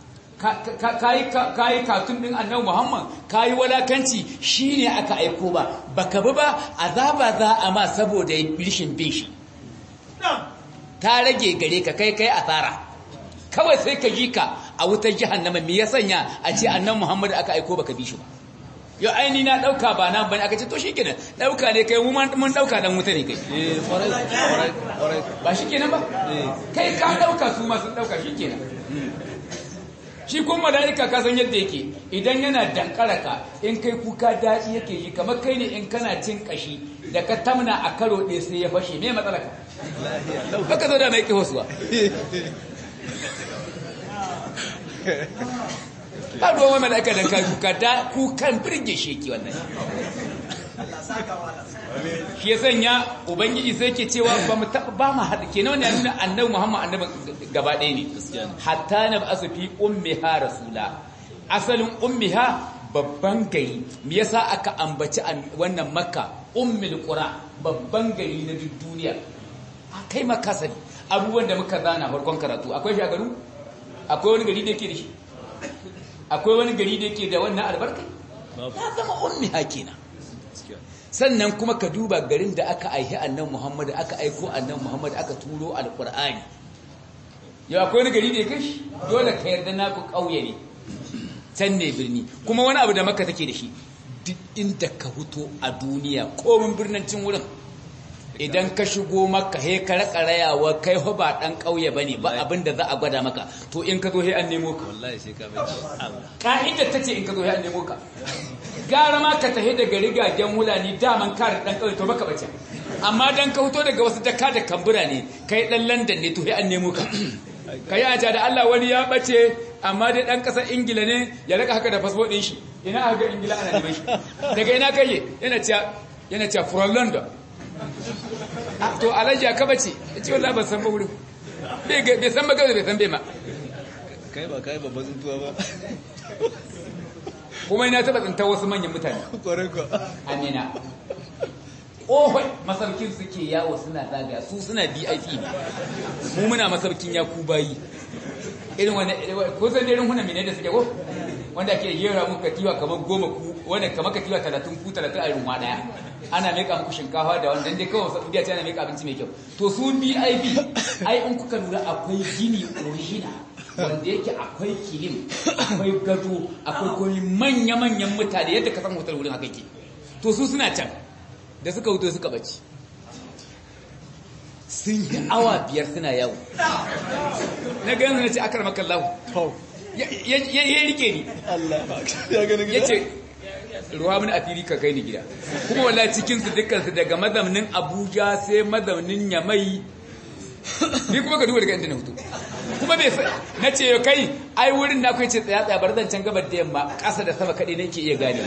kayi katun din annabi Muhammad kayi walakanci shine aka aiko ba baka bi ba azaba za a ma saboda rishin bin shi ta rage gare ka kai asara kawai sai ka ji ka a wutar jahannama me ya sanya a ce annabi Muhammad aka aiko baka bi shi ba yau aini na dauka ba nan bane aka ce to shikenan dauka ne kai mun dauka dan wuta ne kai ba shikenan ba kai ka dauka su ma sun dauka shikenan shi kuma mala'ika ka san yadda yake idan yana dankara ka in kai kuka daɗi yake yi kamar kai ne in kana cin kashi da ka tamna a karo ɗaya sai ya fashe me matsala ka haka zo da mai ƙi hosuwa ba ruwan mala'ika da ka kuka da kukan birge shi yake wannan shi ya sanya ubangiji sai ke cewa ba mu haɗa ke nan nuna annabi muhammad annabi gaba ɗaya ne hatta na ba su fi ummiha rasula asalin ummiha babban gari me yasa aka ambaci wannan makka ummul qura babban gari na duk duniya kai makka sani abubuwan da muka zana farkon karatu akwai shi a garu akwai wani gari da yake da shi akwai wani gari da yake da wannan albarka ya zama ummiha kenan sannan kuma ka duba garin da aka aihi annabi Muhammad aka aiko annabi Muhammad aka turo alqur'ani yau akwai wani gari da yake shi dole ka yarda naku kauye ne can ne birni kuma wani abu da Makka take da shi duk inda ka huto a duniya komin birnancin wurin idan ka shigo Makka he ka raka rayawa kai ho ba dan kauye bane ba abin da za a gwada maka to in ka zo he an nemo ka wallahi sai ka bace ka'ida tace in ka zo he an nemo ka gara ma ka tahe daga rigagen hulani daman kare dan kauye to baka bace amma dan ka huto daga wasu daka da kambura ne kai dan London ne to he an nemo ka kai aja da Allah wani ya bace amma dai dan kasar Ingila ne ya raka haka da passport din shi ina aka ga Ingila ana neman shi daga ina kai yana cewa from London to alaji aka bace yace wallahi ban san ba wurin bai san ba gaza bai san bai ma
kai ba bazin tuwa ba
kuma ina taba tsinta wasu manyan mutane
kore ko
amina ohoi masarkin suke yawo suna zagaya su suna VIP ne mu muna masarkin yaku bayi irin wani ko san irin huna mine da suke ko wanda ke yera muku katiwa kamar 10 ku wanda kamar katiwa 30 ku 30 a ruwa daya ana meka muku shinkafa da wanda dai kawai Saudiya ce ana meka abinci mai kyau to su VIP ai in kuka lura akwai gini original wanda yake akwai kilim akwai gado akwai koyi manya-manyan mutane yadda ka san hotel wurin haka yake to su suna can da suka wuto suka bace sun yi awa 5 suna yawo na gani na ce akar makallahu ya rike ni ya ce ruwa mini asiri ka kai ni gida kuma wala cikinsu dukkansu daga mazaunin abuja sai mazaunin yamai ni kuma ka duba daga inda na fito kuma bai na ce kai ai wurin na kai ce tsaya bar zancen gabar da yamma ƙasa da sama kaɗai nake iya gane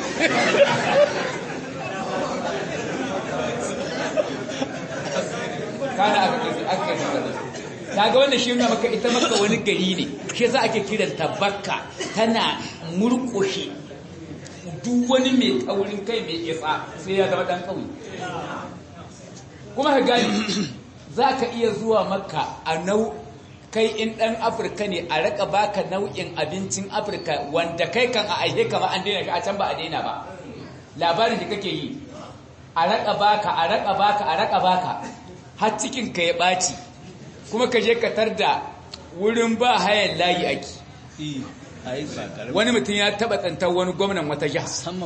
kana aka kaga wannan shi ne maka ita maka wani gari ne shi yasa ake kiranta bakka tana murƙushe duk wani mai taurin kai mai isa sai ya zama dan kauye kuma ka gani zaka iya zuwa makka a kai in dan afirka ne a raka baka nau'in abincin afirka wanda kai kan a aihe kama an daina ka a can ba a daina ba labarin da kake yi a raka baka har cikin ka ya ɓaci kuma ka je ka tarda wurin ba hayan layi ake wani mutum ya taɓa tsantar wani gwamnan wata jiha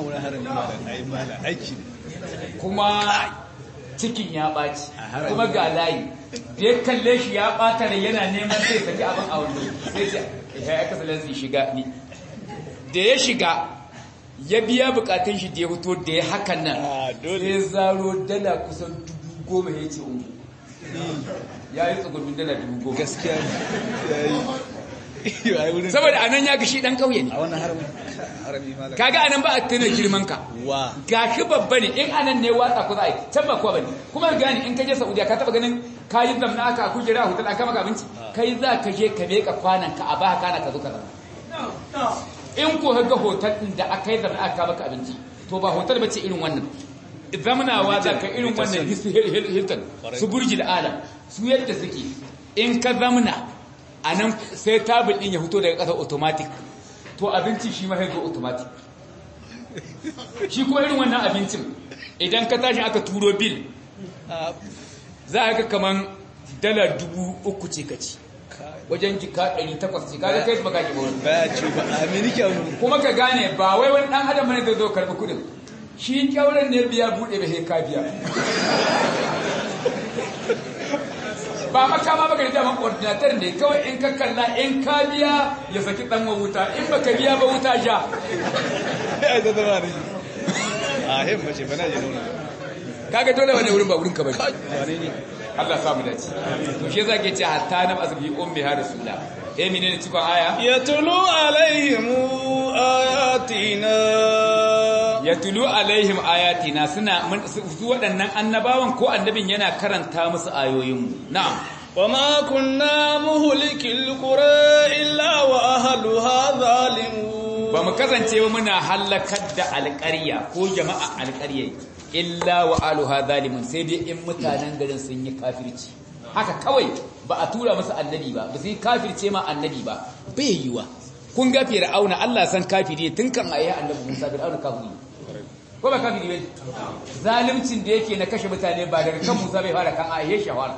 kuma cikin ya ɓaci kuma ga layi da ya kalle shi ya ɓata da yana neman sai saki abin a wani sai ce ya aka salansu shiga ni da ya shiga ya biya bukatun shi da ya fito da ya hakan nan sai zaro dala kusan 10,000 ya ce ungu ya yi tsugurbin dala 10,000
gaskiya
saboda anan ya ga shi dan kauye ne
a wannan harami malaka
kaga anan ba a tana girman ka gashi babba ne in anan ne watsa ku za a yi can ba kuwa bane kuma gani in ka je Saudiya ka taba ganin kayi zamna aka a kujera a hotel aka maka abinci kai za ka je ka meka kwanan ka a ba kana ka zo ka zama in ko ga hotel din da aka yi zamna aka maka abinci to ba hotel bace irin wannan zamanawa za ka irin wannan hilton su burji da alam su yadda suke in ka zamna a nan sai tabin ɗin ya fito daga ƙasar automatic to abinci shi ma haizo automatic shi kuma irin wannan abincin idan ka tashi aka turo bil za a ga kaman dala 3,000 ce ka ci wajen jika 800 ce kaga kai baka ki ba wani
baya ce ba amerika
kuma ka gane ba wai wani ɗan adam ne zai zo karɓi kudin shi kyauran ne biya buɗe ba sai ka biya ba makama ba ga daman ordinator ne kawai in ka kalla in ka biya ya saki dan wuta in baka biya ba wuta ja
ai da dama ne a himma ce bana je nuna
kaga dole wani wurin ba wurin ka bane
wane ne
Allah samu dace to shi zake ce hatta na asbi ummi har rasulullah menene cikon aya
yatlu alaihim ayatina
yatlu alaihim ayatina suna su waɗannan annabawan ko annabin yana karanta musu ayoyin na'am
wama kunna muhlikil qura illa wa ahluha zalimun
ba mu kasance ba muna halakar da alƙarya ko jama'a alƙarya illa wa ahluha zalimun sai dai in mutanen garin sun yi kafirci haka kawai ba a tura musu annabi ba ba su yi kafirce ma annabi ba bai yiwa kun ga fir'auna Allah san kafiri tun kan ayi annabi Musa fir'auna kafiri ko ba kafiri bane zalimcin da yake na kashe mutane ba daga kan Musa bai fara kan ayi shawara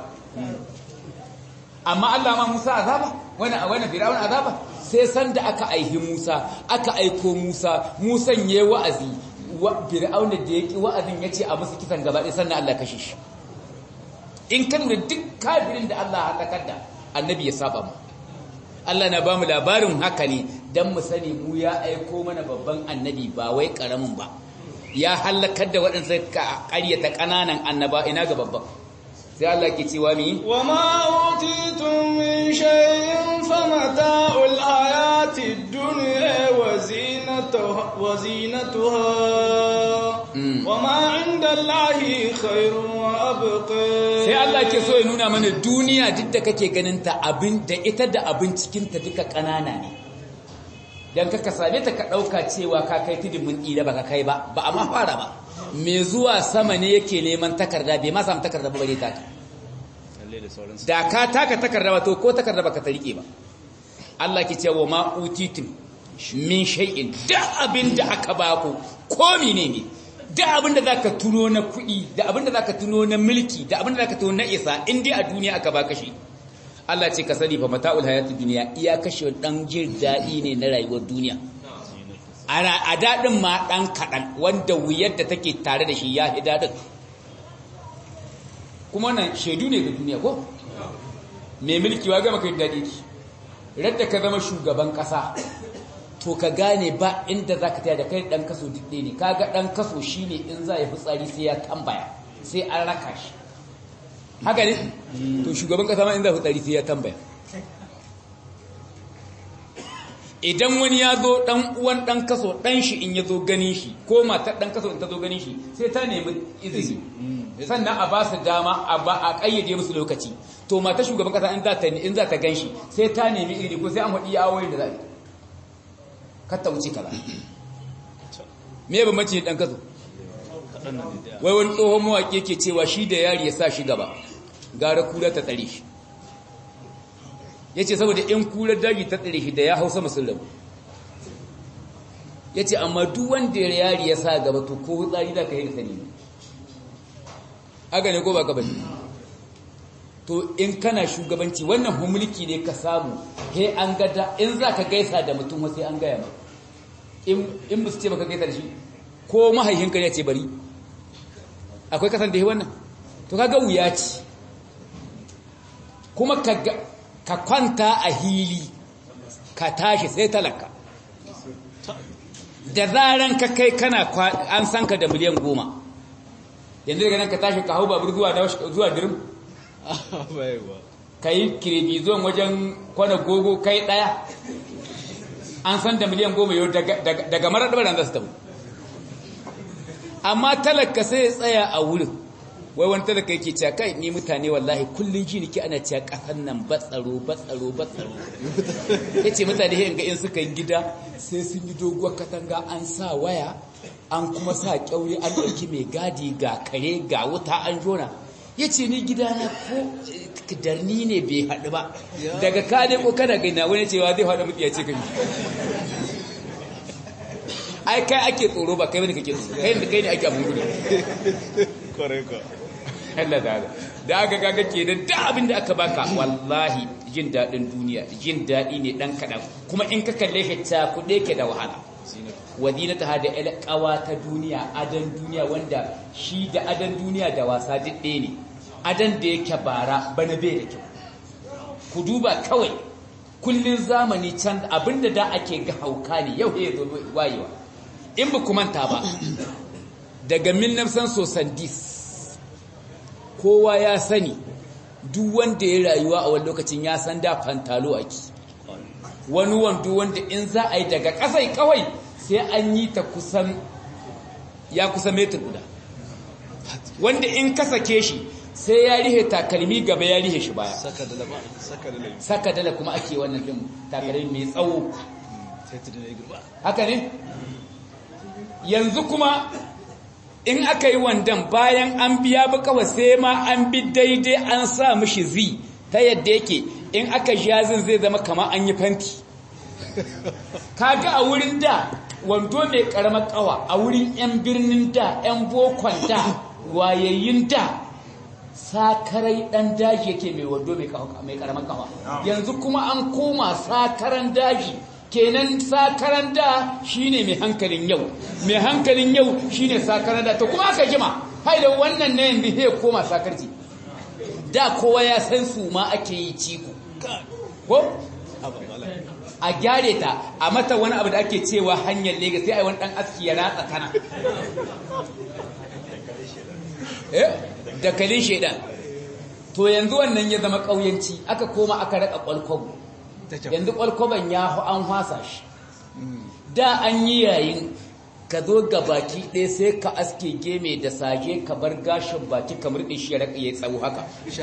amma Allah ma Musa azaba wani fir'auna azaba sai san da aka aihi Musa aka aiko Musa Musan yayi wa'azi fir'auna da yake wa'azin yace a musu kisan gaba ɗaya sannan Allah kashe shi in kan da duk kafirin da Allah halakar da annabi ya saba mu Allah na bamu labarin haka ne dan mu sani mu ya aiko mana babban annabi ba wai karamin ba ya halakar da waɗansu ƙaryata ƙananan annaba ina ga babban sai Allah ke cewa mi
wa ma utitum min shay'in famata'ul hayatid dunya wa zinatuha wa ma 'inda Allahi khairun wa abqa
sai Allah ke so ya nuna mana duniya duk da kake ganin ta abin da ita da abin cikin ta duka kanana ne dan ka same ta ka dauka cewa ka kai tudun mun ila baka kai ba ba amma fara ba me zuwa sama ne yake neman takarda bai ma samu takarda ba bare ta da ka taka takarda ba to ko takarda baka ta rike ba Allah ke cewa ma utitum min shay'in da abinda aka baku ko menene da abinda zaka tuno na kuɗi da abinda zaka tuno na mulki da abinda zaka tuno na isa in dai a duniya aka baka shi Allah ce ka sani fa mata'ul hayatid dunya iya kashe dan jin dadi ne na rayuwar duniya a daɗin ma ɗan kaɗan wanda wuyar da take tare da shi ya fi daɗin kuma nan shaidu ne ga duniya ko mai mulki wa gama kai daɗi ki radda ka zama shugaban ƙasa to ka gane ba inda za ka taya da kai ɗan kaso duk ɗaya ne kaga ɗan kaso shi ne in za ya fi tsari sai ya tambaya sai an raka shi haka ne to shugaban ƙasa ma in za fi tsari sai ya tambaya idan wani ya zo dan uwan dan kaso dan shi in ya zo ganin shi ko matar dan kaso in ta zo ganin shi sai ta nemi izini sannan a ba su dama a kayyade musu lokaci to matar shugaban kasa in za ta gan shi sai ta nemi izini ko sai an faɗi yawoyin da za a yi kar ta wuce kaza me ba mace dan kaso wai wani tsohon mawaƙi yake cewa shi da yari ya sa shi gaba gara kura ta tsare shi ya ce saboda in kurar daji ta tsire shi da ya hausa musulun ya ce amma duk wanda yari ya sa gaba to ko tsari za ka yi da sani ne aga ne ko ba gaba ne to in kana shugabanci wannan mulki ne ka samu he an gada in za ka gaisa da mutum sai an gaya ma in ba su ce ba ka gaisa da shi ko mahaihinka ne ce bari akwai kasan da yi wannan to ka ga wuya ce kuma ka kwanta a hili ka tashi sai talaka da zaran ka kai kana an san ka da miliyan 10 yanzu daga nan ka tashi ka hau babur zuwa dirim ka yi kiredi zuwan wajen kwana gogo kai daya an san da miliyan 10 yau daga marar ɗabaran za su tabu amma talaka sai ya tsaya a wurin wai wani talaka yake cewa kai ni mutane wallahi kullun ji nake ana cewa kasan nan batsaro yace mutane he ga in suka yi gida sai sun yi doguwar katanga an sa waya an kuma sa kyaure an dauki mai gadi ga kare ga wuta an jona yace ni gida na ko darni ne bai hadu ba daga ka dai ko kana gaina wani cewa zai hada mutiya ce kai ai kai ake tsoro ba kai bane kake tsoro kai ne ake abun gudu
kore ko
Allah da aka kaga kenan da abin da aka baka wallahi jin dadin duniya jin dadi ne dan kadan kuma in ka kalle shi ta kude ke da wahala wadinata hada alqawa ta duniya adan duniya wanda shi da adan duniya da wasa didde ne adan da yake bara bana bai da kyau
ku duba kawai kullun zamani can abinda da ake ga hauka ne yau ya zo wayewa in ba ku manta ba daga 1970 kowa ya sani duk wanda ya rayuwa a wani lokacin ya san da fantalo ake wani wando wanda in za a yi daga ƙasai kawai sai an yi ta kusan metar guda wanda in ka sake shi sai ya rihe takalmi gaba ya rihe shi baya saka dala kuma ake wannan din takalmi mai tsawo haka ne yanzu kuma in aka yi wandan bayan an biya ba kawai sai ma an bi daidai an sa mishi zi ta yadda yake in aka jazin zai zama kama an yi fanti kaga a wurin da wando mai karamar kawa a wurin 'yan birnin da 'yan bokon da wayayyin da sakarai dan daji yake mai wando mai karamar kawa yanzu kuma an koma sakaran daji kenan sakaran da shine mai hankalin yau shine sakaran da to kuma aka jima haida wannan ne yanzu sai koma sakarci da kowa ya san su ma ake yi ciko ko a gyare ta a mata wani abu da ake cewa hanyar Legas sai ai wani dan aski ya ratsa kana da kalin shedan to yanzu wannan ya zama kauyanci aka koma aka raka kwalkwabo yanzu kwalkwaban ya an hwasa shi da an yi yayin ka zo ga baki ɗaya sai ka aske geme da sage ka bar gashin baki kamar ɗin shi ya raka ya tsawo haka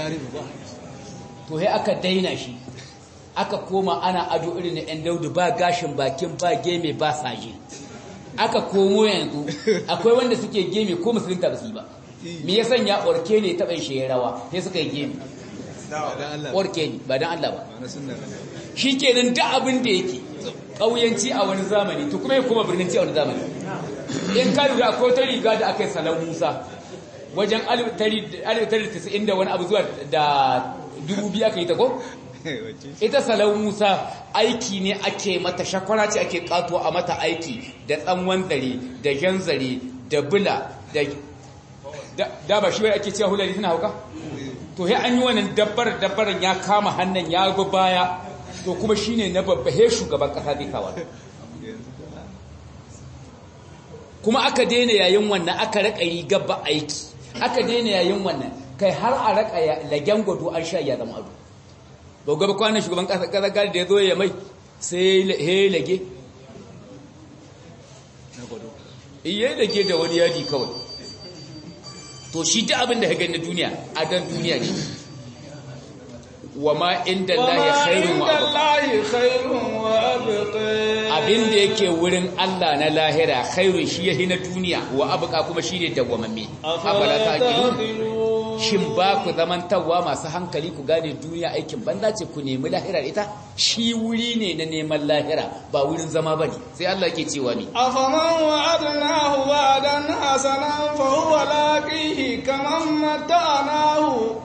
to sai aka daina shi aka koma ana ado irin na 'yan daudu ba gashin bakin ba geme ba sage aka komo yanzu akwai wanda suke geme ko musulunta ba su yi ba me ya sanya orke ne taɓa shi rawa sai suka yi geme orke ne ba don Allah ba shi kenan da abin da yake ƙauyanci a wani zamani to kuma ya koma birnin ci a wani zamani in ka lura akwai ta riga da aka yi Salau Musa wajen 1990 da wani abu zuwa da 2000 aka yi ta ko ita Salau Musa aiki ne ake mata shakwara ce ake kato a mata aiki da tsanwan zare da jan zare da bula da ba shi wai ake cewa hulari suna hauka to sai an yi wannan dabbaran ya kama hannun ya go baya to kuma shine na babba he shugaban kasa zai kawo kuma aka daina yayin wannan aka raka rigar ba aiki aka daina yayin wannan kai har a raka lagen gwado an sha ya zama ado gaba kwanan shugaban kasa gari da ya zo ya mai sai he lage iya lage da wani yadi kawai to shi duk abin da ya gani duniya a dan duniya ne wa ma inda Allahi khairun wa abqa abin da yake wurin Allah na lahira khairun shi yahi na duniya wa abqa kuma shine dawwamamme abala ta'qilu shin ba ku zamantawa masu hankali ku gane duniya aikin banza ce ku nemi lahira ita shi wuri ne na neman lahira ba wurin zama bane sai Allah yake cewa ni
afaman wa'adnahu wa'dan hasanan fa huwa laqihi kaman mata'nahu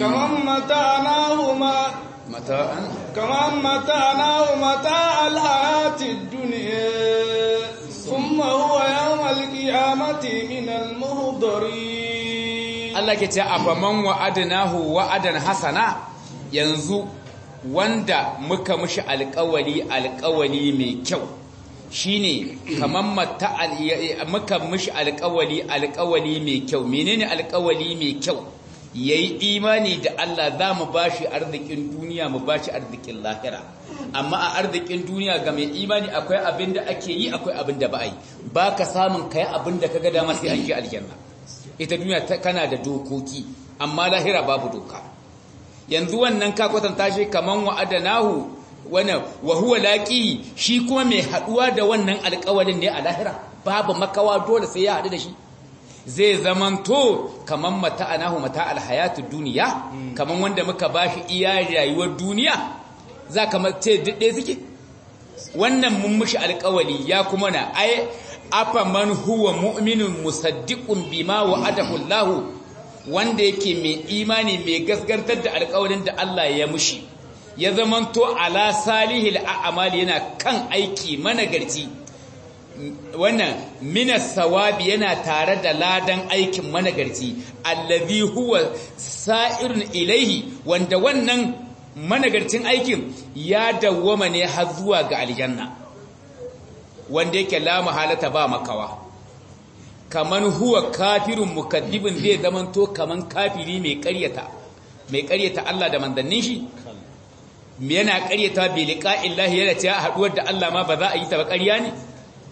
متاع الحياة الدنيا ثم هو يوم القيامة من المهضرين
Allah ke ce afaman wa'adnahu wa'adan hasana yanzu wanda muka mishi alƙawari mai kyau shine kaman muka mishi alƙawari mai kyau menene alƙawari mai kyau yayi imani da Allah za mu bashi arzikin duniya mu bashi arzikin lahira amma a arzikin duniya ga mai imani akwai abin da ake yi akwai abin da ba a yi ba ka samun kai abin da ka ga dama sai an ji aljanna ita duniya kana da dokoki amma lahira babu doka yanzu wannan ka kwatanta shi kaman wa'adanahu wana wa huwa laqi shi kuma mai haduwa da wannan alƙawarin ne a lahira babu makawa dole sai ya hadu da shi zai zamanto kaman mata'anahu mata'al hayatud duniya kaman wanda muka bashi iya rayuwar duniya za ka mace dade suke wannan mun mushi alƙawari ya kuma na ai afa man huwa mu'minun musaddiqun bima wa'adahu Allah wanda yake mai imani mai gaskantar da alƙawarin da Allah ya mushi ya zamanto ala salihil a'mali yana kan aiki managarci wannan minas sawabi yana tare da ladan aikin managarci allazi huwa sa'irun ilaihi wanda wannan managarcin aikin ya dawwama ne har zuwa ga aljanna wanda yake la mahalata ba makawa kaman huwa kafirun mukaddibin zai zamanto kaman kafiri mai ƙaryata Allah da manzannin shi yana ƙaryata bi liqa'illahi yana cewa haduwar da Allah ma ba za a yi ta ba ƙarya ne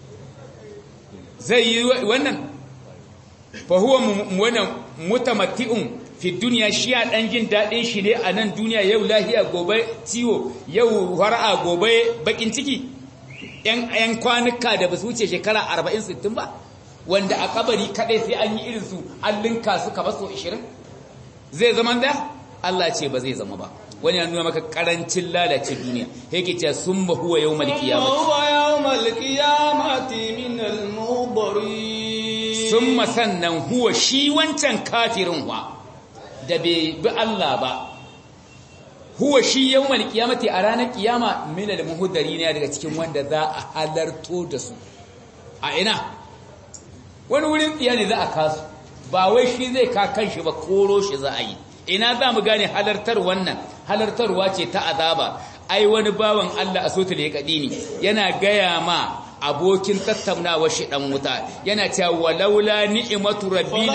zai yi wannan fa huwa wannan mutamatti'un fi duniya shi a dan jin dadin shi ne a nan duniya yau lahiya gobe ciwo yau har'a gobe bakin ciki yan kwanuka da basu wuce shekara 40-60 ba wanda a kabari kadai sai an yi irin su an linka su kamar so 20 zai zama da Allah ce ba zai zama ba wani ya nuna maka karancin lalace duniya yake cewa summa huwa yawmal qiyamati min al-mudari summa sannan huwa shi wancan kafirin wa da bai bi Allah ba huwa shi yawmal qiyamati a ranar kiyama min al-muhdari ne daga cikin wanda za a halarto da su a ina wani wurin tsiya ne za a kasu ba wai shi zai ka kanshi ba koro shi za a yi ina za mu gane halartarwa ce ta azaba ai wani bawan Allah a sotul ya kadini yana gaya ma abokin tattaunawa shi dan wuta yana cewa walaula ni'matu rabbi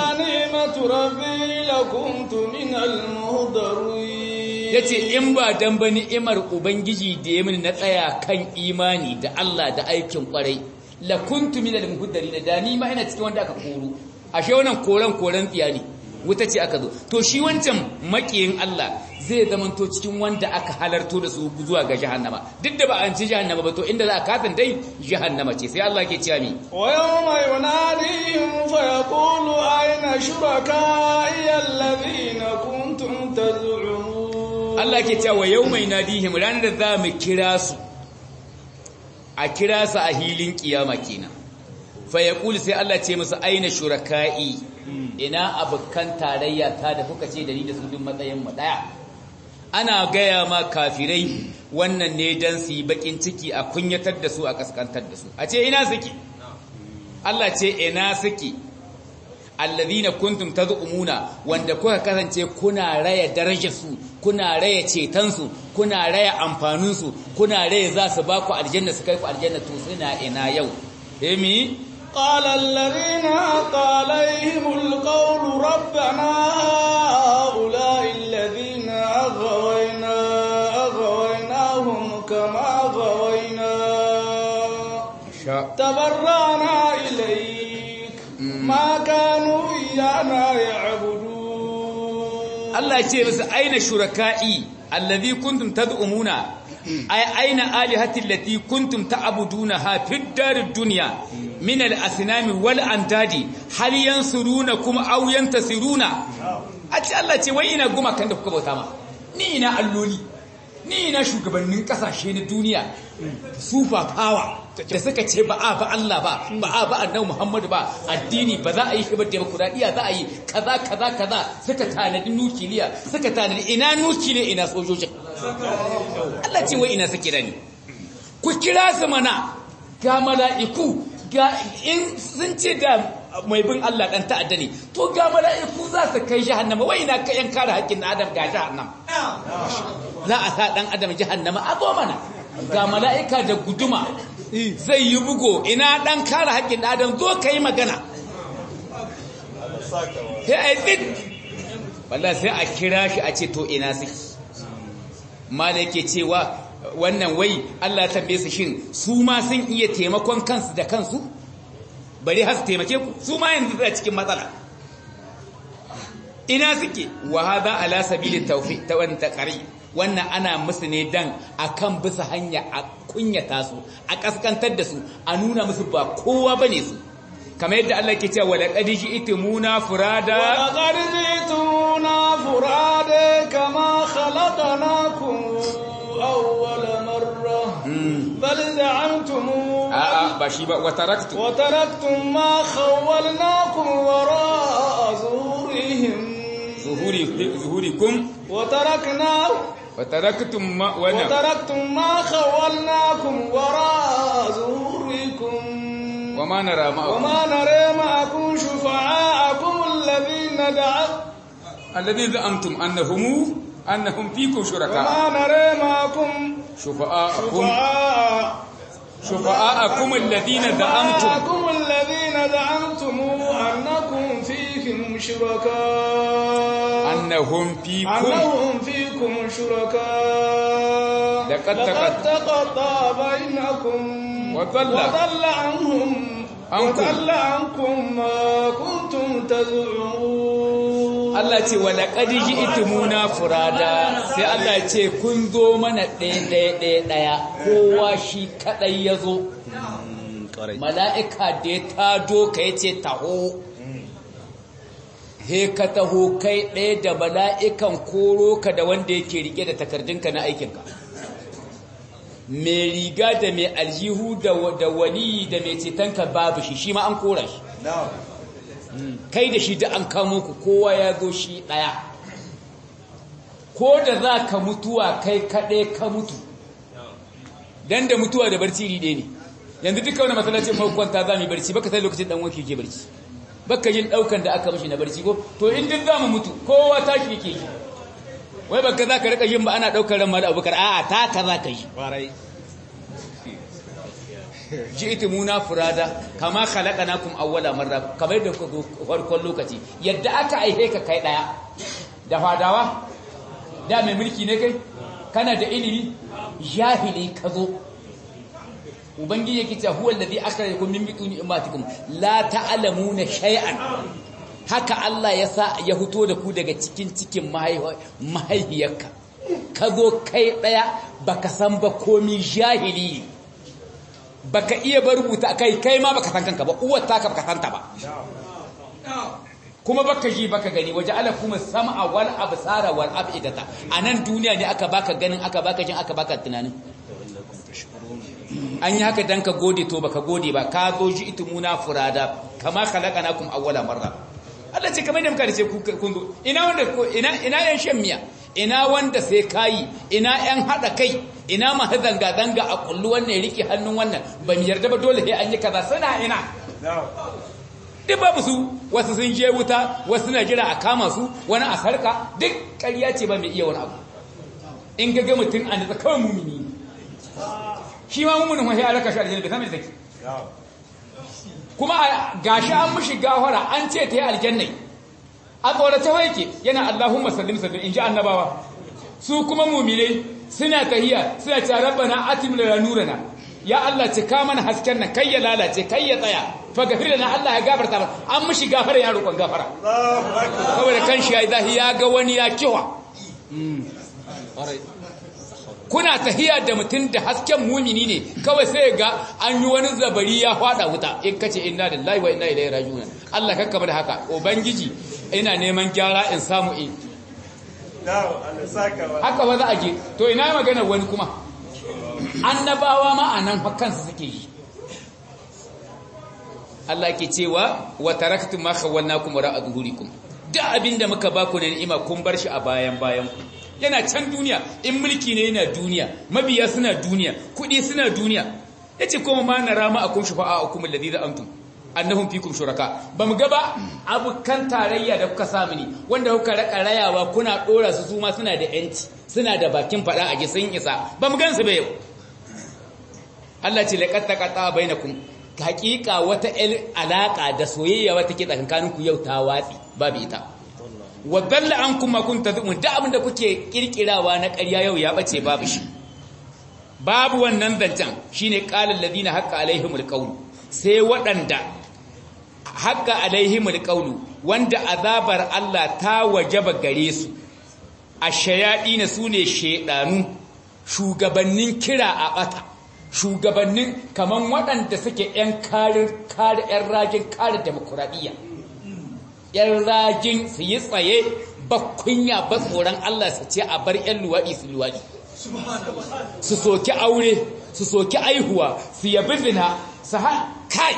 lakuntu min al-muhdarin yace in ba dan ba ni'imar ubangiji da ya mini na tsaya kan imani da Allah da aikin kwarai lakuntu min al-muhdarin da ni ma ina cikin wanda aka koro ashe wannan koran tsiya ne wuta ce aka zo to shi wancan makiyin Allah zai zamanto cikin wanda aka halarto da su zuwa ga jahannama duk da ba an ci jahannama ba to inda za a katan dai jahannama ce sai Allah ke cewa mi
wa yawma yunadihim fa yaqulu ayna shuraka'i alladhina kuntum tad'un
Allah ke cewa yawma yunadihim ranar da za mu kira su a hilin kiyama kenan fa yaqulu sai Allah ce musu ayna shuraka'i ina abukan tarayya ta da kuka ce da ni da su duk matsayin mu daya ana gaya ma kafirai wannan ne dan su yi bakin ciki a kunyatar da su a kaskantar da su a ce ina suke Allah ce ina suke alladhina kuntum tad'umuna wanda kuka kasance kuna raya darajar su kuna raya ceton su kuna raya amfanin su kuna raya za su ba ku aljanna su kai ku aljanna to suna ina yau emi
قال الذين حق عليهم القول ربنا هؤلاء الذين أغويناهم كما غوينا تبرأنا إليك ما كانوا إيانا يعبدون
الله يقول أين شركائي الذي كنتم تدعمون أين آلهتي التي كنتم تعبدونها في الدار الدنيا من الأصنام والأنداد هل ينصرونكم أو ينتصرون أتي الله ce wai ina goma kan da kuka bauta ma ni ina alloli ni ina shugabannin kasashe na duniya super power da suka ce ba a ba Allah ba a ba annabi Muhammad ba addini ba za a yi shi ba demokradiya za a yi kaza suka tanadi nukiliya suka tanadi ina nukiliya ina sojojin Allah ce wai ina suke rani ku kira su mana ga mala'iku ga in sun ce da mai bin Allah dan ta'adda ne to ga mala'iku za su kai jahannama wai ina ka yan kare haƙƙin Adam ga jahannama za a sa dan Adam jahannama a zo mana ga mala'ika da guduma zai yi bugo ina dan kare haƙƙin Adam zo kai magana sai ai dik wallahi sai a kira shi a ce to ina suke mala yake cewa wannan wai Allah ya tambaye su shin su ma sun iya taimakon kansu da kansu bari har su taimake ku su ma yanzu a cikin matsala ina suke wa hadha ala sabili tawfiq taqari wannan ana musu ne dan akan bisa hanya a kunyata su a kaskantar da su a nuna musu ba kowa bane su kamar yadda Allah ke cewa laqad ji'tumuna furada
kama khalaqnakum awwala marra bal za'amtum
ba shi ba wa
taraktum ma khawwalnakum wara'a
zuhurikum
wa taraktum ma khawwalnakum wara'a zuhurikum
وما نرى
معكم شفعاءكم الذين زعمتم
annahum fikum shuraka
وما نرى معكم
shufa'akum alladhina za'amtum
شفعاءكم الذين زعمتم أنكم فيهم شركاء
annahum
فيكم شركاء
لقد
تقطع بينكم
وضل
عنكم ما كنتم تزعمون
Allah ce wa laqad ji'tumuna furada sai Allah ce kun zo mana ɗaya kowa shi kadai yazo mala'ika da ya tado ka yace taho he ka taho kai ɗaya da mala'ikan koro ka da wanda yake rike da takardunka na aikinka mai riga da mai aljihu da wali da mai cetonka babu shi ma an kora shi kai da shi da an kamo ku kowa ya zo shi ɗaya ko da za ka mutuwa kai kaɗai ka mutu don da mutuwa da barci iri ɗaya ne yanzu duka wani matsalacin makwanta za mu yi barci baka sai lokacin ɗan wanki ke barci baka yin ɗaukan da aka mashi na barci ko to in duk za mu mutu kowa tashi yake yi wai baka za ka rika yin ba ana ɗaukar ran mala abubakar a'a ta ka za ka yi ji'tumuna furada kama khalaqnakum awwala marra kamar da farkon lokaci yadda aka aihe ka kai daya da fadawa da mai mulki ne kai kana da ilimi jahili kazo ubangiji yake cewa huwa alladhi akhrajakum min butuni ummatikum la ta'lamuna shay'an haka Allah ya sa ya fito da ku daga cikin mahaifiyarka kazo kai daya baka san ba komi jahili baka iya ba rubuta kai ma baka san kanka ba uwar taka baka santa ba kuma baka ji baka gani waje ala kuma sam'a wal absara wal afidata anan duniya ne aka baka ganin aka baka jin aka baka tunanin an yi haka dan ka gode to baka gode ba ka zo ji itumuna furada kama khalaqnakum awwala marra Allah ce kamar da muka dace kun zo ina yan shan miya ina wanda sai kayi ina yan hada kai ina ma zanga zanga a kullu wannan riki hannun wannan ba mu yarda ba dole sai an yi kaza suna ina duk babu su wasu sun je wuta wasu na jira a kama su wani a sarka duk ƙarya ce ba mai iya wani abu in ga mutum a nitsa kawai mumini shi ma muminin wani ya raka shi aljanna bai san me take kuma gashi an mushi gafara an ce ta yi aljannai a tsorace yake yana Allahumma sallim sallim in ji annabawa su kuma muminai suna tahiya suna ce rabbana atim lana nurana ya Allah cika mana hasken nan kai ya lalace kai ya tsaya fa gafir lana Allah ya gafarta mana an mushi gafara ya roƙon gafara saboda kan shi ya ga wani ya kiwa kuna tahiya da mutum da hasken mumini ne kawai sai ga an yi wani zabari ya fada wuta in kace inna lillahi wa inna ilaihi raji'un Allah kakka da haka ubangiji ina neman gyara in samu in haka ba za a je to ina magana wani kuma annabawa ma anan kansu suke yi Allah ke cewa wa taraktum ma khawalnakum wara'a zuhurikum da abinda muka baku ne ni'ima kun bar shi a bayan ku yana can duniya in mulki ne yana duniya mabiya suna duniya kudi suna duniya yace kuma ma na rama akum shufa'akum alladhi antum annahum fikum shuraka bamu ga ba abukan tarayya da kuka samu ne wanda kuka raka rayawa kuna dora su ma suna da yanci suna da bakin fada a ji sun isa bamu gansu ba yau Allah ce laqad taqata bainakum haqiqa wata alaka da soyayya wata ke tsakankaninku yau ta watsi babu ita wa dalla ankum ma kuntum tad'un da abinda kuke kirkirawa na ƙarya yau ya bace babu shi babu wannan zancan shine qalal ladina haqqa alaihimul qawl sai waɗanda haqqa alaihimul qawl wanda azabar Allah ta wajaba gare su ashayadina sune shedanu shugabannin kira a bata shugabannin kaman waɗanda suke ƴan kare ƴan rajin kare demokradiyya ‘yan rajin su yi tsaye ba kunya ba tsoron Allah su ce a bar ‘yan luwaɗi su luwaɗi su soki aure su soki aihuwa su yabi zina su kai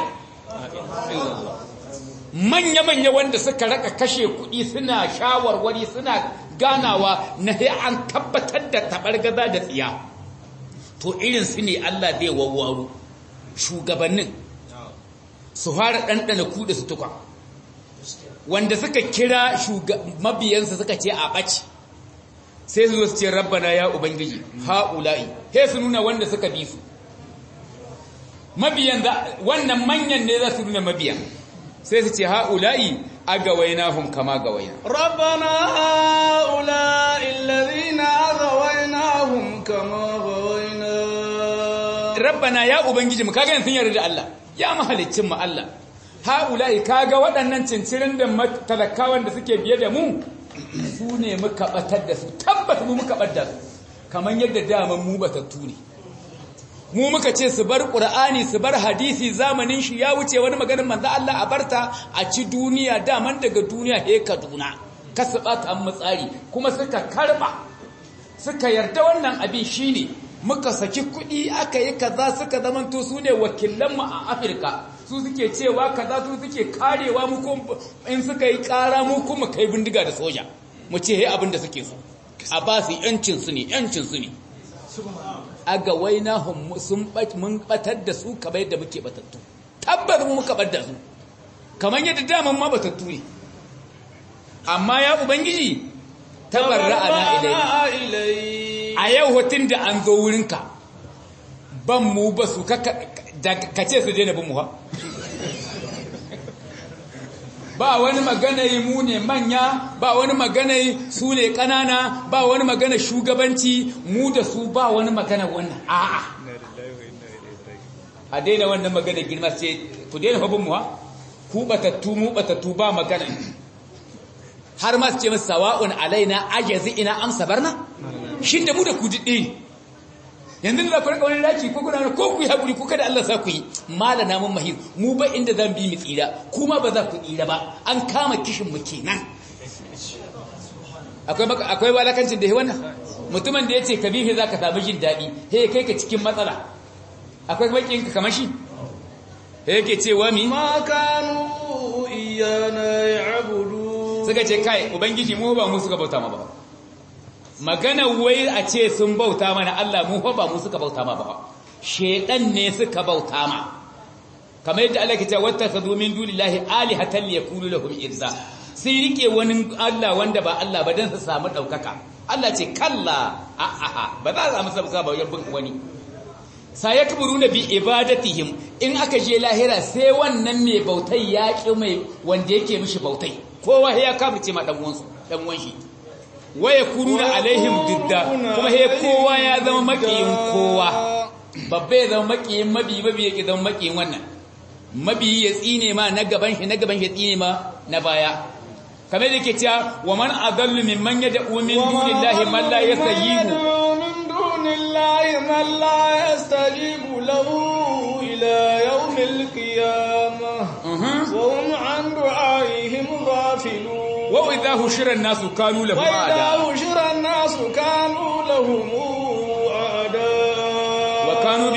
manya-manya wanda suka raka kashe kuɗi suna shawarwari suna ganawa na an tabbatar da taɓargaza da tsiya to irin su ne Allah zai wawwaro shugabannin su fara ɗanɗana kuɗa su tukwa wanda suka kira mabiyansa suka ce a ɓace sai su zo su ce rabbana ya ubangiji haula'i he su nuna wanda suka bi su mabiyan wannan manyan ne za su nuna mabiyan sai su ce haula'i agawainahum kama gawaina
rabbana haula'i alladhina agawainahum kama gawaina
rabbana ya ubangiji mu kaga sun yarda da Allah ya mahaliccin mu Allah haula'i kaga waɗannan cincirin da talakawan da suke biye da mu su ne muka batar da su tabbata mu muka bar da su kamar yadda daman mu batattu ne mu muka ce su bar qur'ani su bar hadisi zamanin shi ya wuce wani maganar manzo Allah a barta a ci duniya daman daga duniya he Kaduna kasu bata an matsari kuma suka karba suka yarda wannan abin shine muka saki kuɗi aka yi kaza suka zamanto su ne wakilan mu a Afirka su suke cewa kaza su suke karewa mu ko in suka yi ƙara mu kuma kai bindiga da soja mu ce he abin da suke so a ba su yancin su ne aga wainahum mun batar da su kamar yadda muke batattu tabbar mu muka bar da su kamar yadda daman ma batattu ne amma ya ubangiji tabarra'ana ilai a yau hotun da an zo wurinka ban mu ba su ka ce su daina bin mu ha ba wani magana yi mu ne manya ba wani magana yi su ne ƙanana ba wani magana shugabanci mu da su ba wani magana wannan a'a a daina wannan magana girma ce ku daina hobin mu ha ku batattu mu batattu ba magana har ma su ce masa sawa'un alaina ajazi ina amsa barna shin da mu da ku dide yanzu da ku rika wani daki ko kuna ko ku yi hakuri ko kada Allah sa ku yi malana mun mahir mu ba inda zan bi mu tsira kuma ba za ku tsira ba an kama kishin mu kenan akwai walakancin da he wannan mutumin da yace kabihi zaka samu jin dadi he kai ka cikin matsala akwai bakin ka kamar shi he yake cewa mi
ma kanu iyana ya'budu
suka ce kai ubangiji mu ba mu suka bauta ma ba magana wai a ce sun bauta mana Allah mu fa ba mu suka bauta ma ba shedan ne suka bauta ma kamar yadda Allah ke cewa wattakhadhu min dunillahi alihatan liyakunu lahum izza sai rike wani Allah wanda ba Allah ba dan su samu daukaka Allah ce kalla ba za su samu sabka ba yabbin wani sayakburuna bi ibadatihim in aka je lahira sai wannan mai bautai yaki mai wanda yake mishi bautai kowa ya kafirce ma dan uwan shi waya kununa alaihim didda kuma he kowa ya zama makiyin kowa babba ya zama makiyin mabi yake zama makiyin wannan mabi ya tsine ma na gaban shi tsine ma na baya kamar yake cewa wa man adallu mimman yad'u min dunillahi man la yastajibu
min dunillahi man la yastajibu lahu ila yawmil qiyamah wa hum an du'aihim ghafilun
وإذا هشر الناس كانوا لهم أعداء وكانوا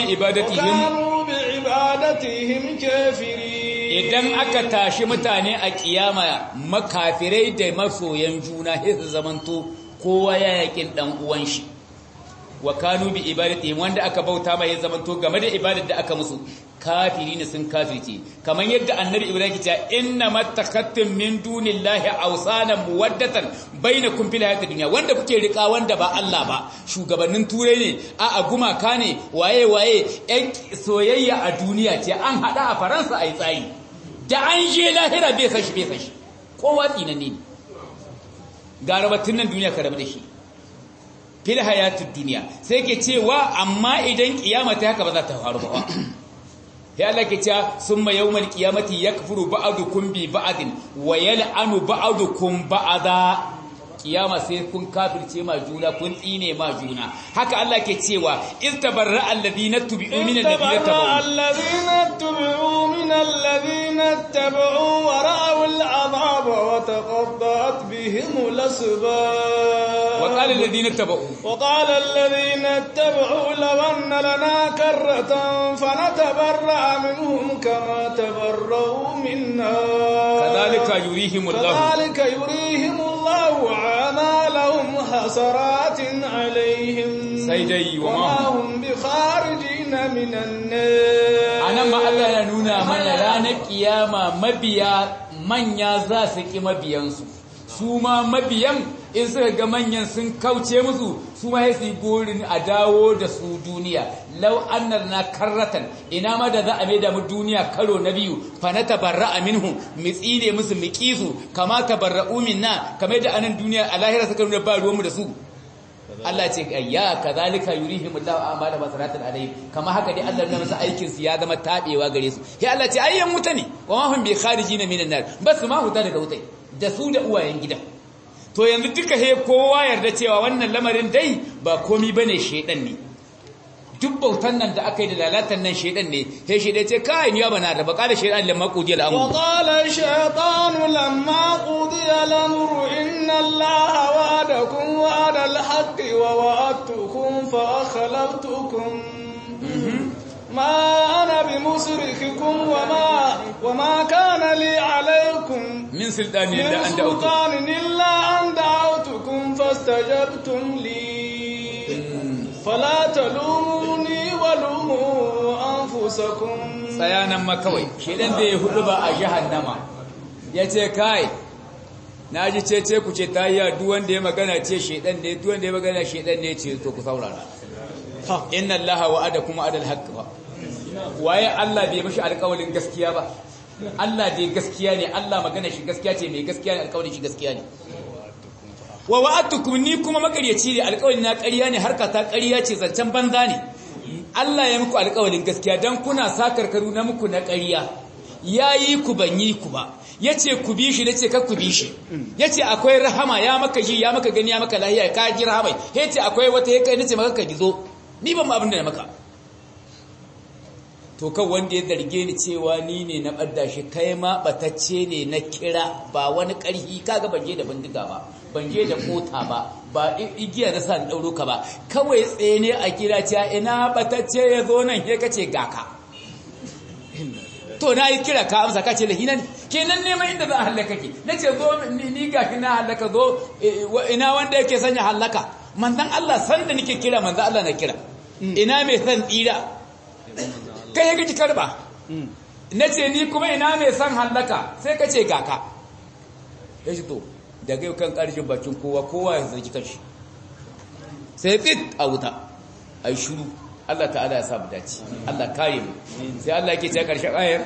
بعبادتهم كافرين idan aka tashi mutane a kiyama makafirai da masoyan juna sai su zamanto kowa ya yakin dan uwan shi wa kanu bi ibadatihim wanda aka bauta mai zamanto game da ibadar da aka musu kafiri ne sun kafirce kamar yadda annabi ibrahim ya ce inna mattakattum min dunillahi awsanan muwaddatan bainakum fil hayatid dunya wanda kuke rika wanda ba Allah ba shugabannin turai ne a gumaka ne waye ɗan soyayya a duniya ce an hada a faransa ai tsayi da an je lahira bai sashi kowa tsinanne ne garabatin nan duniya ka rabu da shi fil hayatid dunya sai ke cewa amma idan kiyama ta haka ba za ta faru ba ya Allah ke cewa summa yawmal qiyamati yakfuru ba'dukum bi ba'din wa yal'anu ba'dukum ba'da kiyama sai kun kafirce ma juna kun tsine ma juna haka Allah ke cewa iz tabarra alladhina tubi'u min alladhina tabu'u wa ra'aw al'adhab wa taqatta'at bihim al-asbab wa qala alladhina tabu'u law anna lana karratan fanatabarra minhum kama tabarra'u minna kadhalika yurihimullahu أعمالهم حسرات عليهم سيدي وما
هم بخارجين من النار
أنا ما الله ينونا من رانا قيامة مبيا من يزاسك مبيانسو سوما مبيان in suka ga manyan sun kauce musu su ma sai su yi gorin a dawo da su duniya law annana karratan ina ma da za a maida mu duniya karo na biyu fa na tabarra'a minhu mitsine musu miqisu kama tabarra'u minna kamar da anan duniya a lahira suka nuna ba ruwan mu da su Allah ce ya kazalika yurihimullahu a'mala basaratan alayhi kama haka dai Allah ya masa aikin su ya zama tabewa gare su sai Allah ce ayyan mutane wa ma hum bi kharijina minan nar bas ma huta daga wutai da su da uwayen gidan to yanzu duka he kowa yarda cewa wannan lamarin dai ba komai bane shedan ne duk bautan nan da aka yi da lalatan nan shedan ne he shedan ce kai ni ba na da ba kada shedan lamma qudiya al-amr
wa qala shaytanu lamma qudiya al-amru inna allaha wa'adakum wa'ada al-haqqi wa wa'adtukum fa akhlaftukum ma ana bimusrikikum wa ma kana li alaykum
min sultani
illa an da'awtukum fastajabtum li fala talumuni walumu anfusakum
sayanan makawai shedan da ya hudu ba a jahannama yace kai naji cece ku ce tayya duk wanda ya magana ce shedan ne duk wanda ya magana shedan ne ce to ku saurara inna allaha wa'adakum wa'adal haqq waye Allah bai mishi alƙawarin gaskiya ba Allah dai gaskiya ne Allah magana shi gaskiya ce mai gaskiya ne alƙawarin shi gaskiya ne wa wa'adtukum ni kuma makaryaci ne alƙawarin na ƙarya ne harka ta ƙarya ce zancen banza ne Allah ya muku alƙawarin gaskiya dan kuna sakarkaru na muku na ƙarya yayi ku ban yi ku ba yace ku bi shi nace kar ku bi shi yace akwai rahama ya maka ji ya maka gani ya maka lahiya ka ji rahama yace akwai wata yake nace maka ka gizo ni ban ma abin da na maka to kan wanda ya zarge ni cewa ni ne na badda shi kai ma batacce ne na kira ba wani ƙarfi kaga ban je da bindiga ba ban je da kota ba igiya na sa dauro ka ba kawai tsaye ne a kira cewa ina batacce ya zo nan he kace gaka to na yi kira ka amsa kace lahina ne kenan neman inda za a halaka ke nace zo ni gashi na halaka zo ina wanda yake sanya halaka manzon Allah san da nake kira manzon Allah na kira ina mai san tsira kai ya gaji karba nace ni kuma ina mai san halaka sai kace gaka yace to daga yau kan karshen bakin kowa ya zargi kanshi sai fit a wuta ai shiru Allah ta'ala ya sa mu dace Allah kare mu sai Allah yake cewa karshen ayar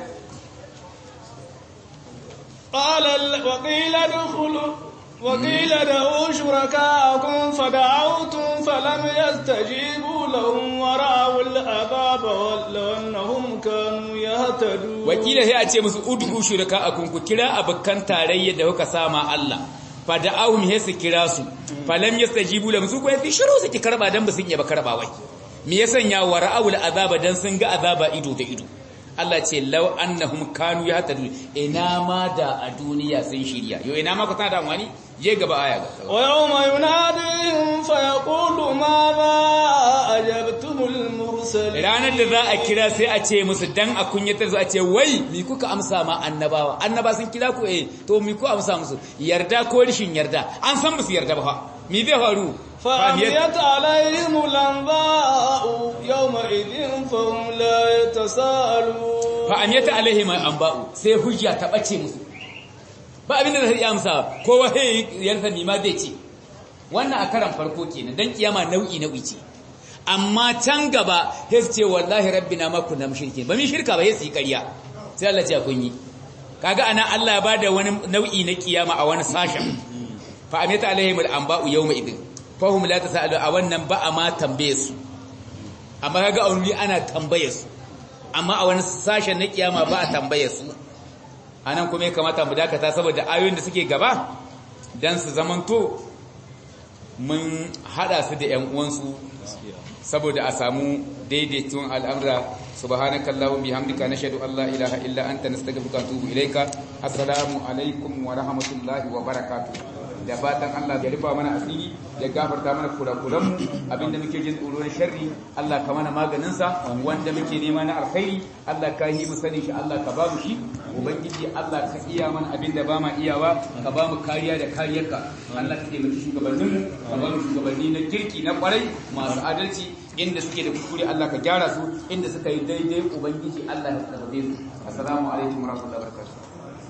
qala wa qila dukhulu وقيل دعوا شركاءكم فدعوتم فلم يستجيبوا لهم ورأوا العذاب ولو أنهم كانوا يهتدون
وقيل هي أتي musu ud'u shuraka'akum ku kira abukan tarayya da kuka sama Allah fada'ahum he su kira su falam yastajibu lahum su ko yafi shiru su ki karba dan basun yaba karba wai me ya sanya wara'ul azaba dan sun ga azaba ido da ido Allah ce law annahum kanu yahtadun ina ma da a duniya sun shirya yo ina ma ku tana da wani je gaba aya ga
wa yawma yunadihim fa yaqulu ma za ajabtumul mursalin
ranar da za a kira sai a ce musu dan a kunyatar su a ce wai mi kuka amsa ma annabawa annaba sun kira ku to mi ku amsa musu yarda ko rishin yarda an san musu yarda ba fa mi zai faru
فَأَمِيَتْ عَلَيْهِمُ الْأَنْبَاءُ يَوْمَئِذٍ فَهُمْ لَا يَتَسَاءَلُونَ
فَأَمِيَتْ عَلَيْهِمُ الْأَنْبَاءُ sai hujja ta bace musu ba abin da zai amsa kowa sai yarda ni ma zai ce wannan a karan farko kenan dan kiyama nau'i ce amma can gaba sai su ce wallahi rabbina ma kunna mushrikin ba mi shirka ba sai su yi ƙarya sai Allah ya kun yi kaga ana Allah ya bada wani nau'i na kiyama a wani sashen fa amiyata alaihim al-anba'u yawma idin fahum la tasalu a wannan ba a ma tambaye su amma kaga a wani ana tambaye su amma a wani sashen na kiyama ba a tambaye su anan kuma ya kamata mu dakata saboda ayoyin da suke gaba dan su zamanto mun hada su da ƴan uwansu saboda a samu daidaitun al'amra subhanakallahumma bihamdika nashhadu an la ilaha illa anta nastaghfiruka wa atubu ilaika assalamu alaikum wa rahmatullahi wa barakatuh da fatan Allah ya rufa mana asiri ya gafarta mana kurakuranmu abinda muke jin tsoro na sharri Allah ka mana maganin sa wanda muke nema na alkhairi Allah ka yi mu sani shi Allah ka ba mu shi ubangiji Allah ka iya mana abinda ba ma iyawa ka ba mu kariya da kariyarka Allah ka taimaki shugabanninmu ka ba mu shugabanni na kirki na kwarai masu adalci inda suke da kuskure Allah ka gyara su inda suka yi daidai ubangiji Allah ya karbe su assalamu alaikum wa rahmatullahi wa barakatuh